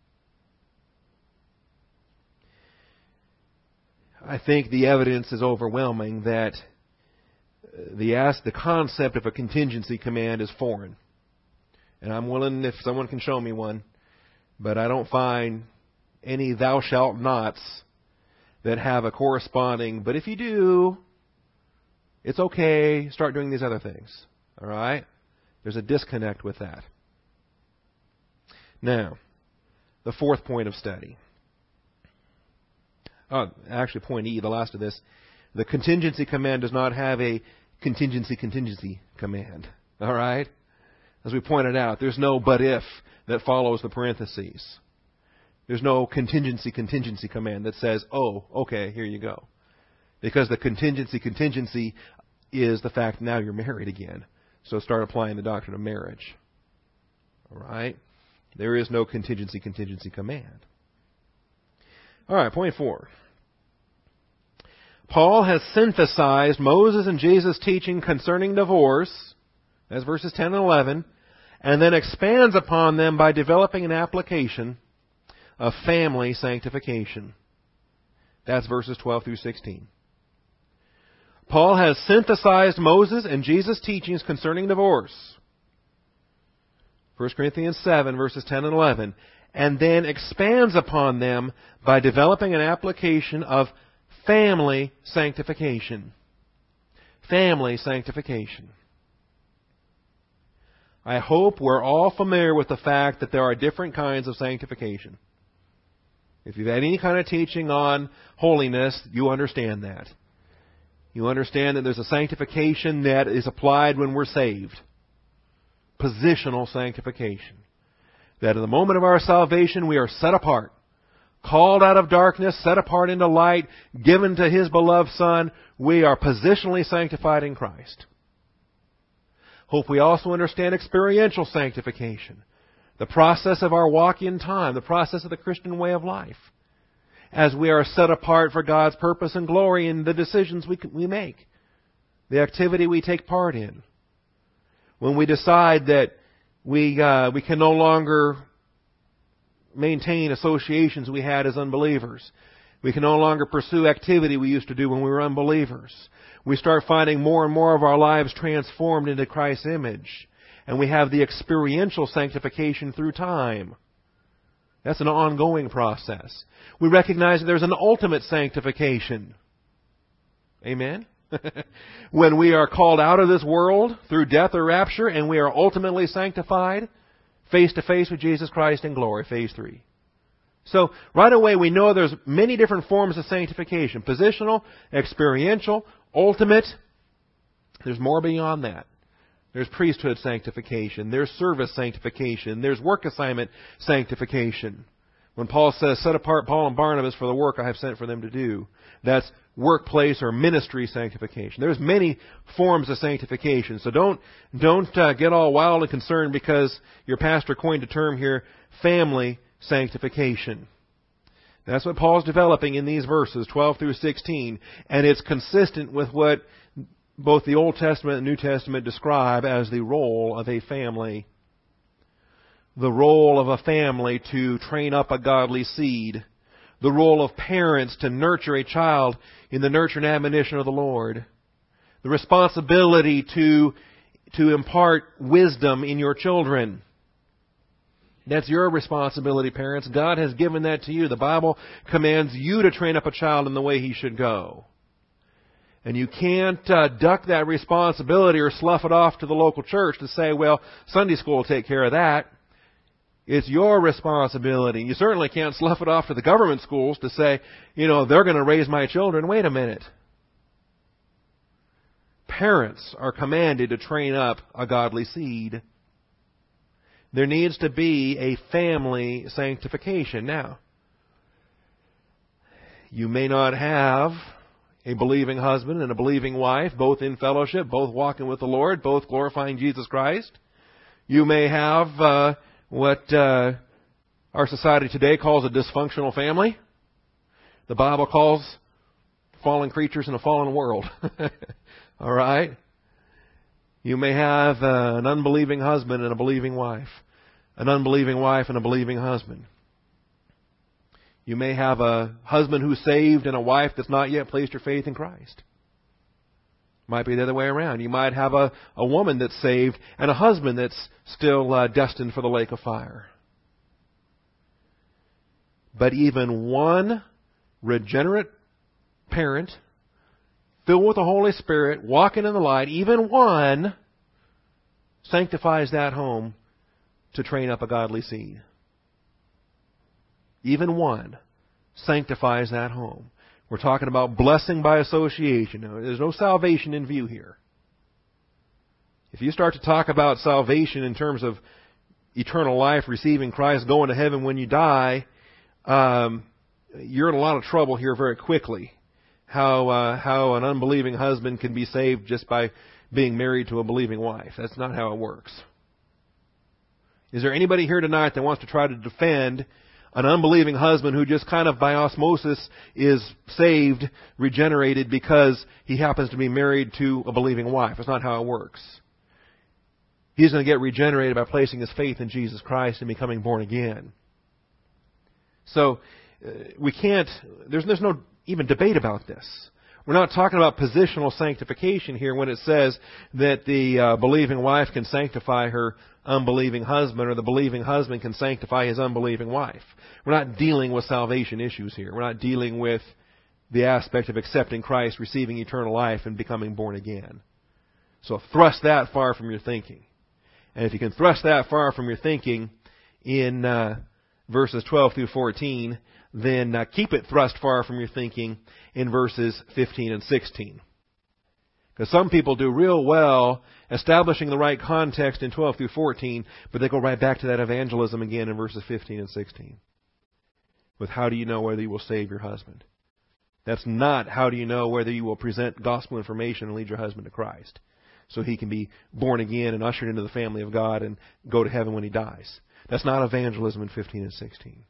I think the evidence is overwhelming that the ask, the concept of a contingency command is foreign. And I'm willing if someone can show me one, but I don't find any thou shalt nots that have a corresponding, but if you do, it's okay, start doing these other things. All right? There's a disconnect with that. Now, the fourth point of study. Oh, actually, point E, the last of this. The contingency command does not have a contingency contingency command. All right? As we pointed out, there's no but if that follows the parentheses. There's no contingency contingency command that says, oh, okay, here you go. Because the contingency contingency is the fact now you're married again. So start applying the doctrine of marriage. All right? There is no contingency contingency command. All right, point four. Paul has synthesized Moses and Jesus' teaching concerning divorce, that's verses ten and eleven, and then expands upon them by developing an application of family sanctification. That's verses twelve through sixteen. Paul has synthesized Moses and Jesus' teachings concerning divorce, First Corinthians seven, verses ten and eleven, and then expands upon them by developing an application of family sanctification. Family sanctification. I hope we're all familiar with the fact that there are different kinds of sanctification. If you've had any kind of teaching on holiness, you understand that. You understand that there's a sanctification that is applied when we're saved. Positional sanctification. That at the moment of our salvation, we are set apart. Called out of darkness, set apart into light, given to His beloved Son. We are positionally sanctified in Christ. Hope we also understand experiential sanctification. The process of our walk in time, the process of the Christian way of life. As we are set apart for God's purpose and glory in the decisions we we make. The activity we take part in. When we decide that we uh, we can no longer maintain associations we had as unbelievers. We can no longer pursue activity we used to do when we were unbelievers. We start finding more and more of our lives transformed into Christ's image. And we have the experiential sanctification through time. That's an ongoing process. We recognize that there's an ultimate sanctification. Amen? When we are called out of this world through death or rapture and we are ultimately sanctified face to face with Jesus Christ in glory, phase three. So right away we know there's many different forms of sanctification. Positional, experiential, ultimate. There's more beyond that. There's priesthood sanctification. There's service sanctification. There's work assignment sanctification. When Paul says, set apart Paul and Barnabas for the work I have sent for them to do, that's workplace or ministry sanctification. There's many forms of sanctification. So don't don't uh, get all wild and concerned because your pastor coined a term here, family sanctification. That's what Paul's developing in these verses, twelve through sixteen. And it's consistent with what both the Old Testament and New Testament describe as the role of a family. The role of a family to train up a godly seed. The role of parents to nurture a child in the nurture and admonition of the Lord. The responsibility to, to impart wisdom in your children. That's your responsibility, parents. God has given that to you. The Bible commands you to train up a child in the way he should go. And you can't uh, duck that responsibility or slough it off to the local church to say, well, Sunday school will take care of that. It's your responsibility. You certainly can't slough it off to the government schools to say, you know, they're going to raise my children. Wait a minute. Parents are commanded to train up a godly seed. There needs to be a family sanctification. Now, you may not have a believing husband and a believing wife, both in fellowship, both walking with the Lord, both glorifying Jesus Christ. You may have uh, what uh, our society today calls a dysfunctional family. The Bible calls fallen creatures in a fallen world. All right? You may have uh, an unbelieving husband and a believing wife. An unbelieving wife and a believing husband. You may have a husband who's saved and a wife that's not yet placed her faith in Christ. Might be the other way around. You might have a, a woman that's saved and a husband that's still uh, destined for the lake of fire. But even one regenerate parent, filled with the Holy Spirit, walking in the light, even one sanctifies that home to train up a godly seed. Even one sanctifies that home. We're talking about blessing by association. Now, there's no salvation in view here. If you start to talk about salvation in terms of eternal life, receiving Christ, going to heaven when you die, um, you're in a lot of trouble here very quickly. How uh, how an unbelieving husband can be saved just by being married to a believing wife. That's not how it works. Is there anybody here tonight that wants to try to defend an unbelieving husband who just kind of by osmosis is saved, regenerated because he happens to be married to a believing wife? That's not how it works. He's going to get regenerated by placing his faith in Jesus Christ and becoming born again. So uh, we can't, there's, there's no even debate about this. We're not talking about positional sanctification here when it says that the uh, believing wife can sanctify her unbelieving husband or the believing husband can sanctify his unbelieving wife. We're not dealing with salvation issues here. We're not dealing with the aspect of accepting Christ, receiving eternal life, and becoming born again. So thrust that far from your thinking. And if you can thrust that far from your thinking in uh, verses twelve through fourteen, then uh, keep it thrust far from your thinking in verses fifteen and sixteen. Because some people do real well establishing the right context in twelve through fourteen, but they go right back to that evangelism again in verses fifteen and sixteen. With how do you know whether you will save your husband? That's not how do you know whether you will present gospel information and lead your husband to Christ so he can be born again and ushered into the family of God and go to heaven when he dies. That's not evangelism in fifteen and sixteen.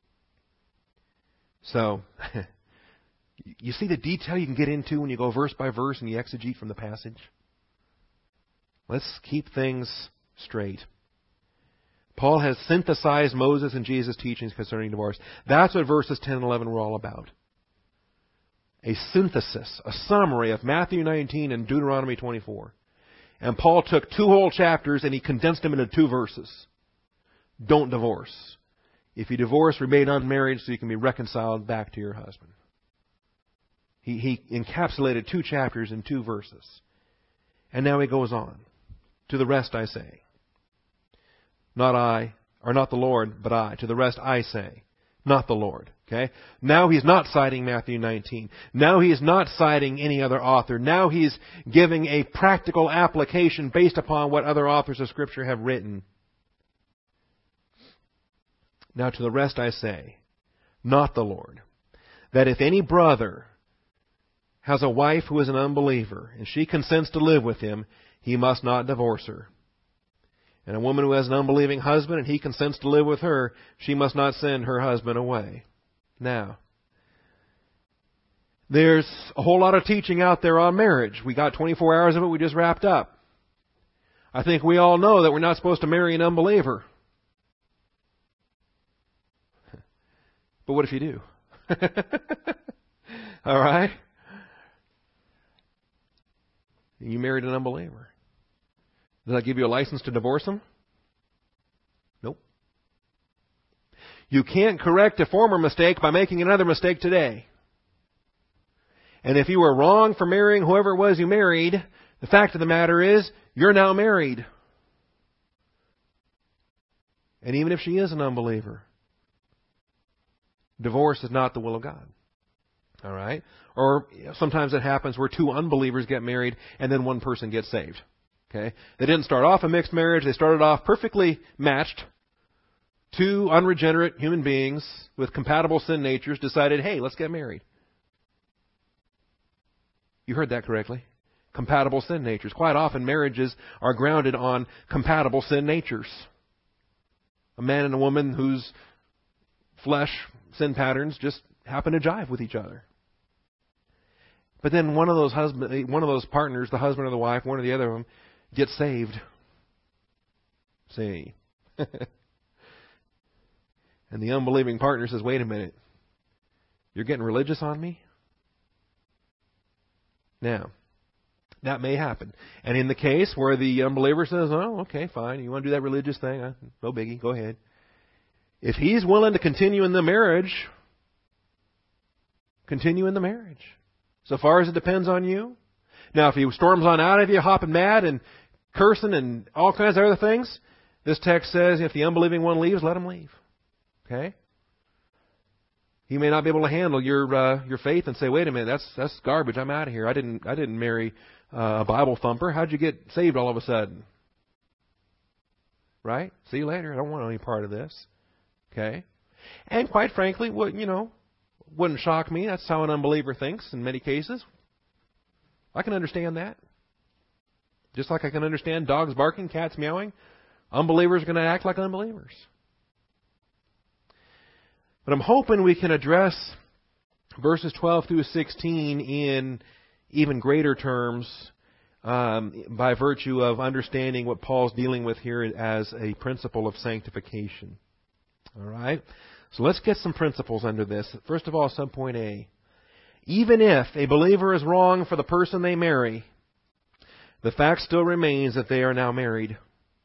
So, you see the detail you can get into when you go verse by verse and you exegete from the passage? Let's keep things straight. Paul has synthesized Moses and Jesus' teachings concerning divorce. That's what verses ten and eleven were all about. A synthesis, a summary of Matthew nineteen and Deuteronomy twenty-four. And Paul took two whole chapters and he condensed them into two verses. Don't divorce. If you divorce, remain unmarried so you can be reconciled back to your husband. He, he encapsulated two chapters in two verses. And now he goes on. To the rest I say. Not I, or not the Lord, but I. To the rest I say. Not the Lord. Okay? Now he's not citing Matthew nineteen. Now he is not citing any other author. Now he's giving a practical application based upon what other authors of Scripture have written. Now to the rest I say, not the Lord, that if any brother has a wife who is an unbeliever, and she consents to live with him, he must not divorce her. And a woman who has an unbelieving husband, and he consents to live with her, she must not send her husband away. Now, there's a whole lot of teaching out there on marriage. We got twenty-four hours of it we just wrapped up. I think we all know that we're not supposed to marry an unbeliever. But what if you do? All right? You married an unbeliever. Does that give you a license to divorce him? Nope. You can't correct a former mistake by making another mistake today. And if you were wrong for marrying whoever it was you married, the fact of the matter is, you're now married. And even if she is an unbeliever, divorce is not the will of God. All right? Or sometimes it happens where two unbelievers get married and then one person gets saved. Okay? They didn't start off a mixed marriage. They started off perfectly matched. Two unregenerate human beings with compatible sin natures decided, hey, let's get married. You heard that correctly. Compatible sin natures. Quite often marriages are grounded on compatible sin natures. A man and a woman whose flesh sin patterns just happen to jive with each other. But then one of those husband, one of those partners, the husband or the wife, one or the other of them, gets saved. See. And the unbelieving partner says, wait a minute. You're getting religious on me? Now, that may happen. And in the case where the unbeliever says, oh, okay, fine. You want to do that religious thing? No biggie. Go ahead. If he's willing to continue in the marriage, continue in the marriage. So far as it depends on you. Now, if he storms on out of you, hopping mad and cursing and all kinds of other things, this text says if the unbelieving one leaves, let him leave. Okay? He may not be able to handle your uh, your faith and say, wait a minute, that's that's garbage. I'm out of here. I didn't I didn't marry uh, a Bible thumper. How'd you get saved all of a sudden? Right? See you later. I don't want any part of this. Okay? And quite frankly, what you know, wouldn't shock me. That's how an unbeliever thinks in many cases. I can understand that. Just like I can understand dogs barking, cats meowing. Unbelievers are going to act like unbelievers. But I'm hoping we can address verses twelve through sixteen in even greater terms um, by virtue of understanding what Paul's dealing with here as a principle of sanctification. All right? So let's get some principles under this. First of all, subpoint A. Even if a believer is wrong for the person they marry, the fact still remains that they are now married.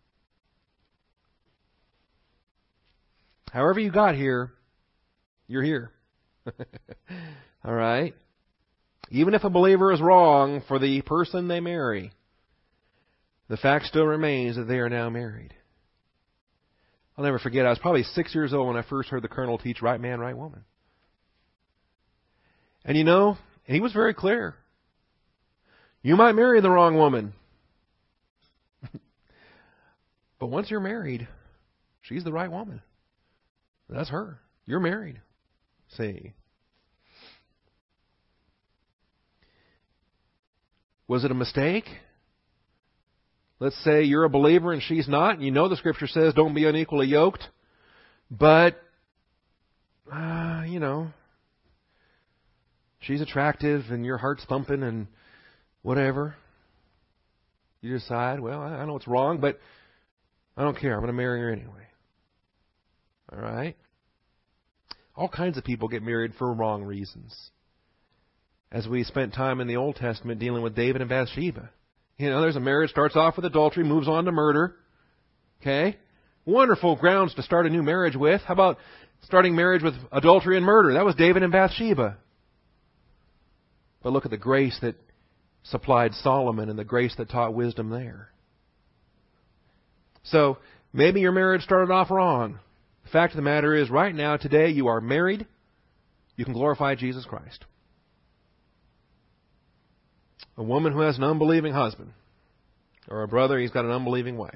However you got here, you're here. All right? Even if a believer is wrong for the person they marry, the fact still remains that they are now married. I'll never forget, I was probably six years old when I first heard the colonel teach right man, right woman. And you know, he was very clear. You might marry the wrong woman. But once you're married, she's the right woman. That's her. You're married. See. Was it a mistake? Let's say you're a believer and she's not, and you know the Scripture says don't be unequally yoked, but, uh, you know, she's attractive and your heart's thumping and whatever. You decide, well, I know it's wrong, but I don't care. I'm going to marry her anyway. All right? All kinds of people get married for wrong reasons. As we spent time in the Old Testament dealing with David and Bathsheba. You know, there's a marriage, starts off with adultery, moves on to murder. Okay? Wonderful grounds to start a new marriage with. How about starting marriage with adultery and murder? That was David and Bathsheba. But look at the grace that supplied Solomon and the grace that taught wisdom there. So, maybe your marriage started off wrong. The fact of the matter is, right now, today, you are married. You can glorify Jesus Christ. A woman who has an unbelieving husband, or a brother, he's got an unbelieving wife.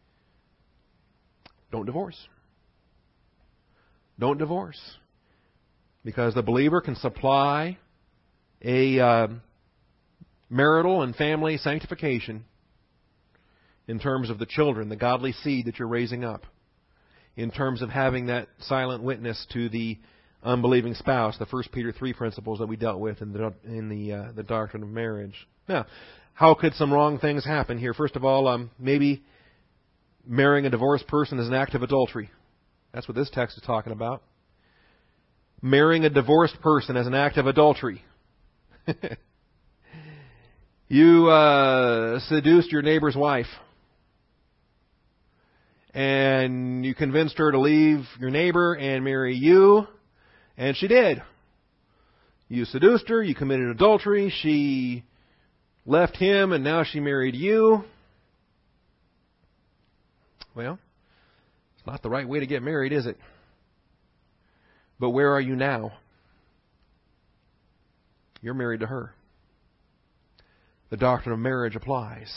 Don't divorce. Don't divorce. Because the believer can supply a uh, marital and family sanctification in terms of the children, the godly seed that you're raising up, in terms of having that silent witness to the unbelieving spouse, the First Peter three principles that we dealt with in the in the uh, the doctrine of marriage. Now, how could some wrong things happen here? First of all, um, maybe marrying a divorced person is an act of adultery. That's what this text is talking about. Marrying a divorced person as an act of adultery. You uh, seduced your neighbor's wife, and you convinced her to leave your neighbor and marry you, and she did. You seduced her, you committed adultery, she left him, and now she married you. Well, it's not the right way to get married, is it? But where are you now? You're married to her. The doctrine of marriage applies.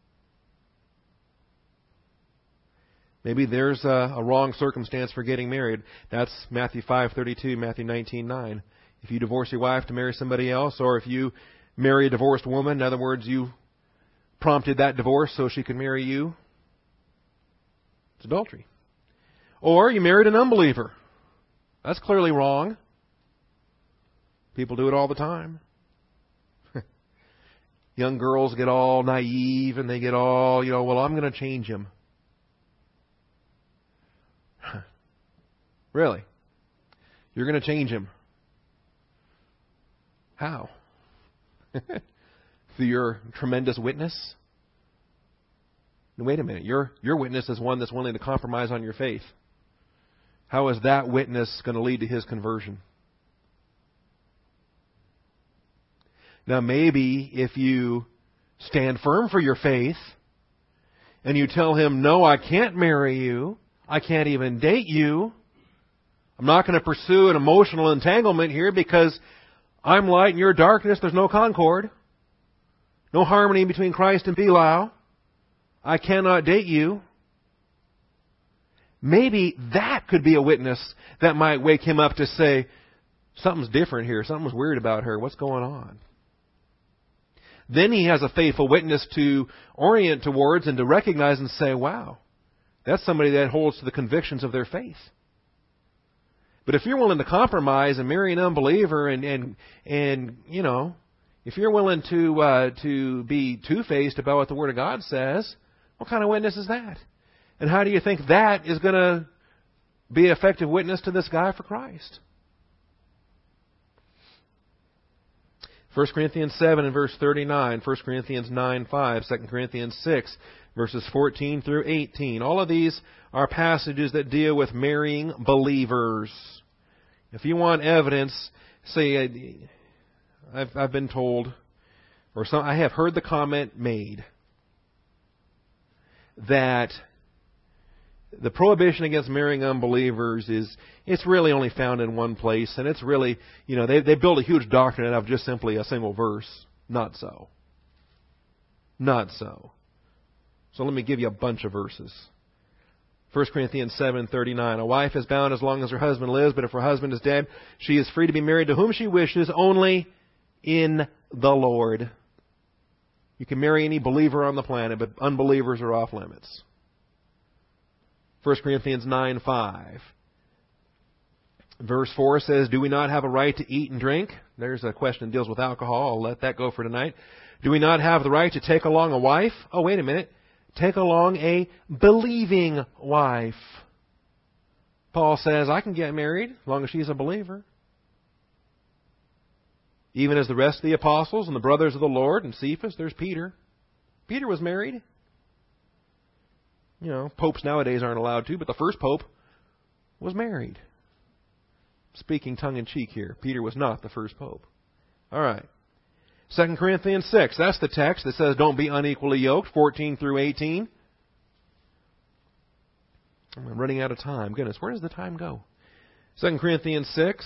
Maybe there's a, a wrong circumstance for getting married. That's Matthew five thirty-two, Matthew nineteen nine. If you divorce your wife to marry somebody else, or if you marry a divorced woman, in other words, you prompted that divorce so she could marry you, it's adultery. Or you married an unbeliever. That's clearly wrong. People do it all the time. Young girls get all naive and they get all, you know, well, I'm going to change him. Really? You're going to change him? How? Through your tremendous witness? Wait a minute. Your, your witness is one that's willing to compromise on your faith. How is that witness going to lead to his conversion? Now, maybe if you stand firm for your faith and you tell him, no, I can't marry you, I can't even date you, I'm not going to pursue an emotional entanglement here because I'm light and you're darkness, there's no concord, no harmony between Christ and Belial, I cannot date you. Maybe that could be a witness that might wake him up to say, something's different here, something's weird about her, what's going on? Then he has a faithful witness to orient towards and to recognize and say, wow, that's somebody that holds to the convictions of their faith. But if you're willing to compromise and marry an unbeliever and, and, and you know, if you're willing to, uh, to be two-faced about what the Word of God says, what kind of witness is that? And how do you think that is going to be an effective witness to this guy for Christ? First Corinthians seven and verse thirty-nine, First Corinthians nine five, Second Corinthians six, verses fourteen through eighteen. All of these are passages that deal with marrying believers. If you want evidence, say, I've, I've been told, or some, I have heard the comment made that the prohibition against marrying unbelievers is, it's really only found in one place, and it's really, you know, they, they build a huge doctrine out of just simply a single verse. Not so. Not so. So let me give you a bunch of verses. First Corinthians seven thirty-nine. A wife is bound as long as her husband lives, but if her husband is dead, she is free to be married to whom she wishes, only in the Lord. You can marry any believer on the planet, but unbelievers are off limits. First Corinthians nine five. Verse four says, do we not have a right to eat and drink? There's a question that deals with alcohol. I'll let that go for tonight. Do we not have the right to take along a wife? Oh, wait a minute. Take along a believing wife. Paul says, I can get married as long as she's a believer. Even as the rest of the apostles and the brothers of the Lord and Cephas, there's Peter. Peter was married. You know, popes nowadays aren't allowed to, but the first pope was married. Speaking tongue-in-cheek here, Peter was not the first pope. All right. Second Corinthians six, that's the text that says don't be unequally yoked, fourteen through eighteen. I'm running out of time. Goodness, where does the time go? Second Corinthians six.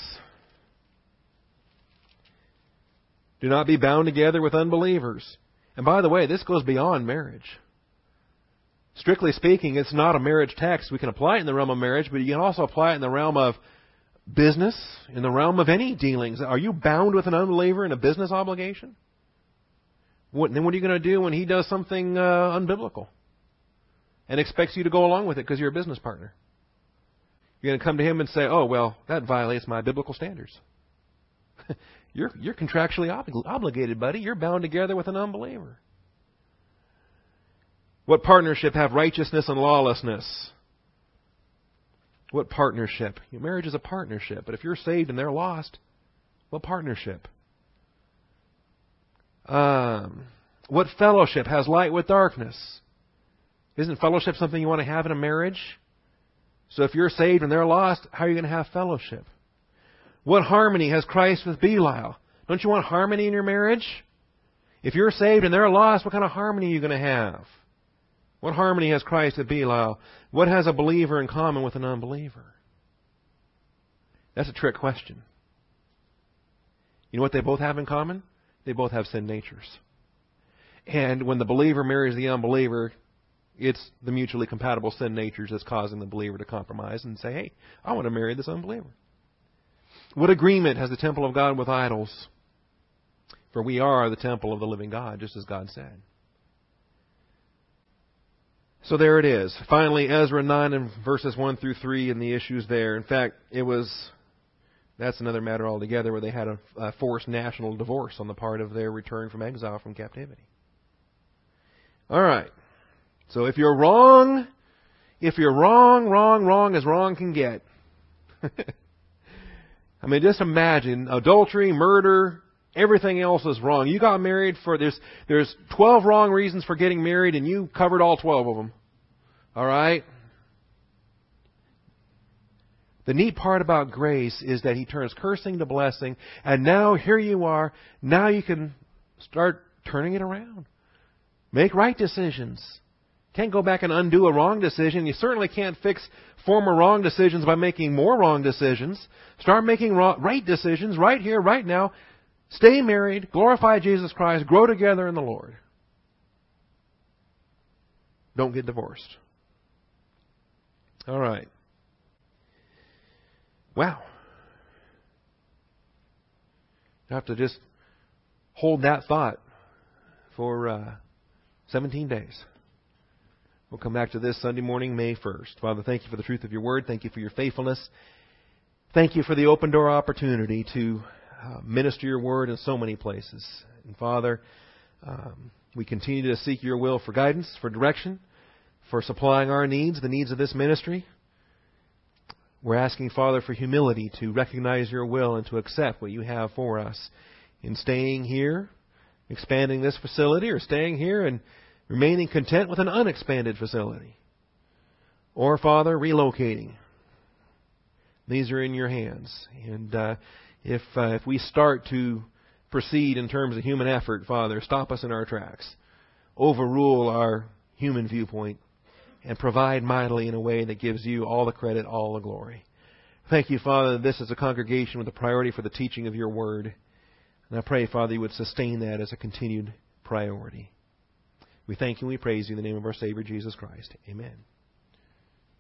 Do not be bound together with unbelievers. And by the way, this goes beyond marriage. Strictly speaking, it's not a marriage text. We can apply it in the realm of marriage, but you can also apply it in the realm of business, in the realm of any dealings. Are you bound with an unbeliever in a business obligation? What, then what are you going to do when he does something uh, unbiblical and expects you to go along with it because you're a business partner? You're going to come to him and say, oh, well, that violates my biblical standards. You're, you're contractually oblig- obligated, buddy. You're bound together with an unbeliever. What partnership have righteousness and lawlessness? What partnership? Your marriage is a partnership, but if you're saved and they're lost, what partnership? Um, what fellowship has light with darkness? Isn't fellowship something you want to have in a marriage? So if you're saved and they're lost, how are you going to have fellowship? What harmony has Christ with Belial? Don't you want harmony in your marriage? If you're saved and they're lost, what kind of harmony are you going to have? What harmony has Christ with Belial? What has a believer in common with an unbeliever? That's a trick question. You know what they both have in common? They both have sin natures. And when the believer marries the unbeliever, it's the mutually compatible sin natures that's causing the believer to compromise and say, hey, I want to marry this unbeliever. What agreement has the temple of God with idols? For we are the temple of the living God, just as God said. So there it is. Finally, Ezra nine and verses one through three and the issues there. In fact, it was, that's another matter altogether, where they had a, a forced national divorce on the part of their return from exile from captivity. All right. So if you're wrong, if you're wrong, wrong, wrong as wrong can get. I mean, just imagine adultery, murder, everything else is wrong. You got married for, there's, there's twelve wrong reasons for getting married, and you covered all twelve of them. All right? The neat part about grace is that He turns cursing to blessing, and now here you are. Now you can start turning it around. Make right decisions. Can't go back and undo a wrong decision. You certainly can't fix former wrong decisions by making more wrong decisions. Start making right decisions right here, right now. Stay married, glorify Jesus Christ, grow together in the Lord. Don't get divorced. All right. Wow. You have to just hold that thought for uh, seventeen days. We'll come back to this Sunday morning, May first. Father, thank you for the truth of your word. Thank you for your faithfulness. Thank you for the open door opportunity to uh, minister your word in so many places. And Father, um, we continue to seek your will for guidance, for direction, for supplying our needs, the needs of this ministry. We're asking, Father, for humility to recognize your will and to accept what you have for us in staying here, expanding this facility, or staying here and remaining content with an unexpanded facility. Or, Father, relocating. These are in your hands. And uh, if uh, if we start to proceed in terms of human effort, Father, stop us in our tracks. Overrule our human viewpoint and provide mightily in a way that gives you all the credit, all the glory. Thank you, Father, that this is a congregation with a priority for the teaching of your word. And I pray, Father, you would sustain that as a continued priority. We thank you and we praise you in the name of our Savior, Jesus Christ. Amen.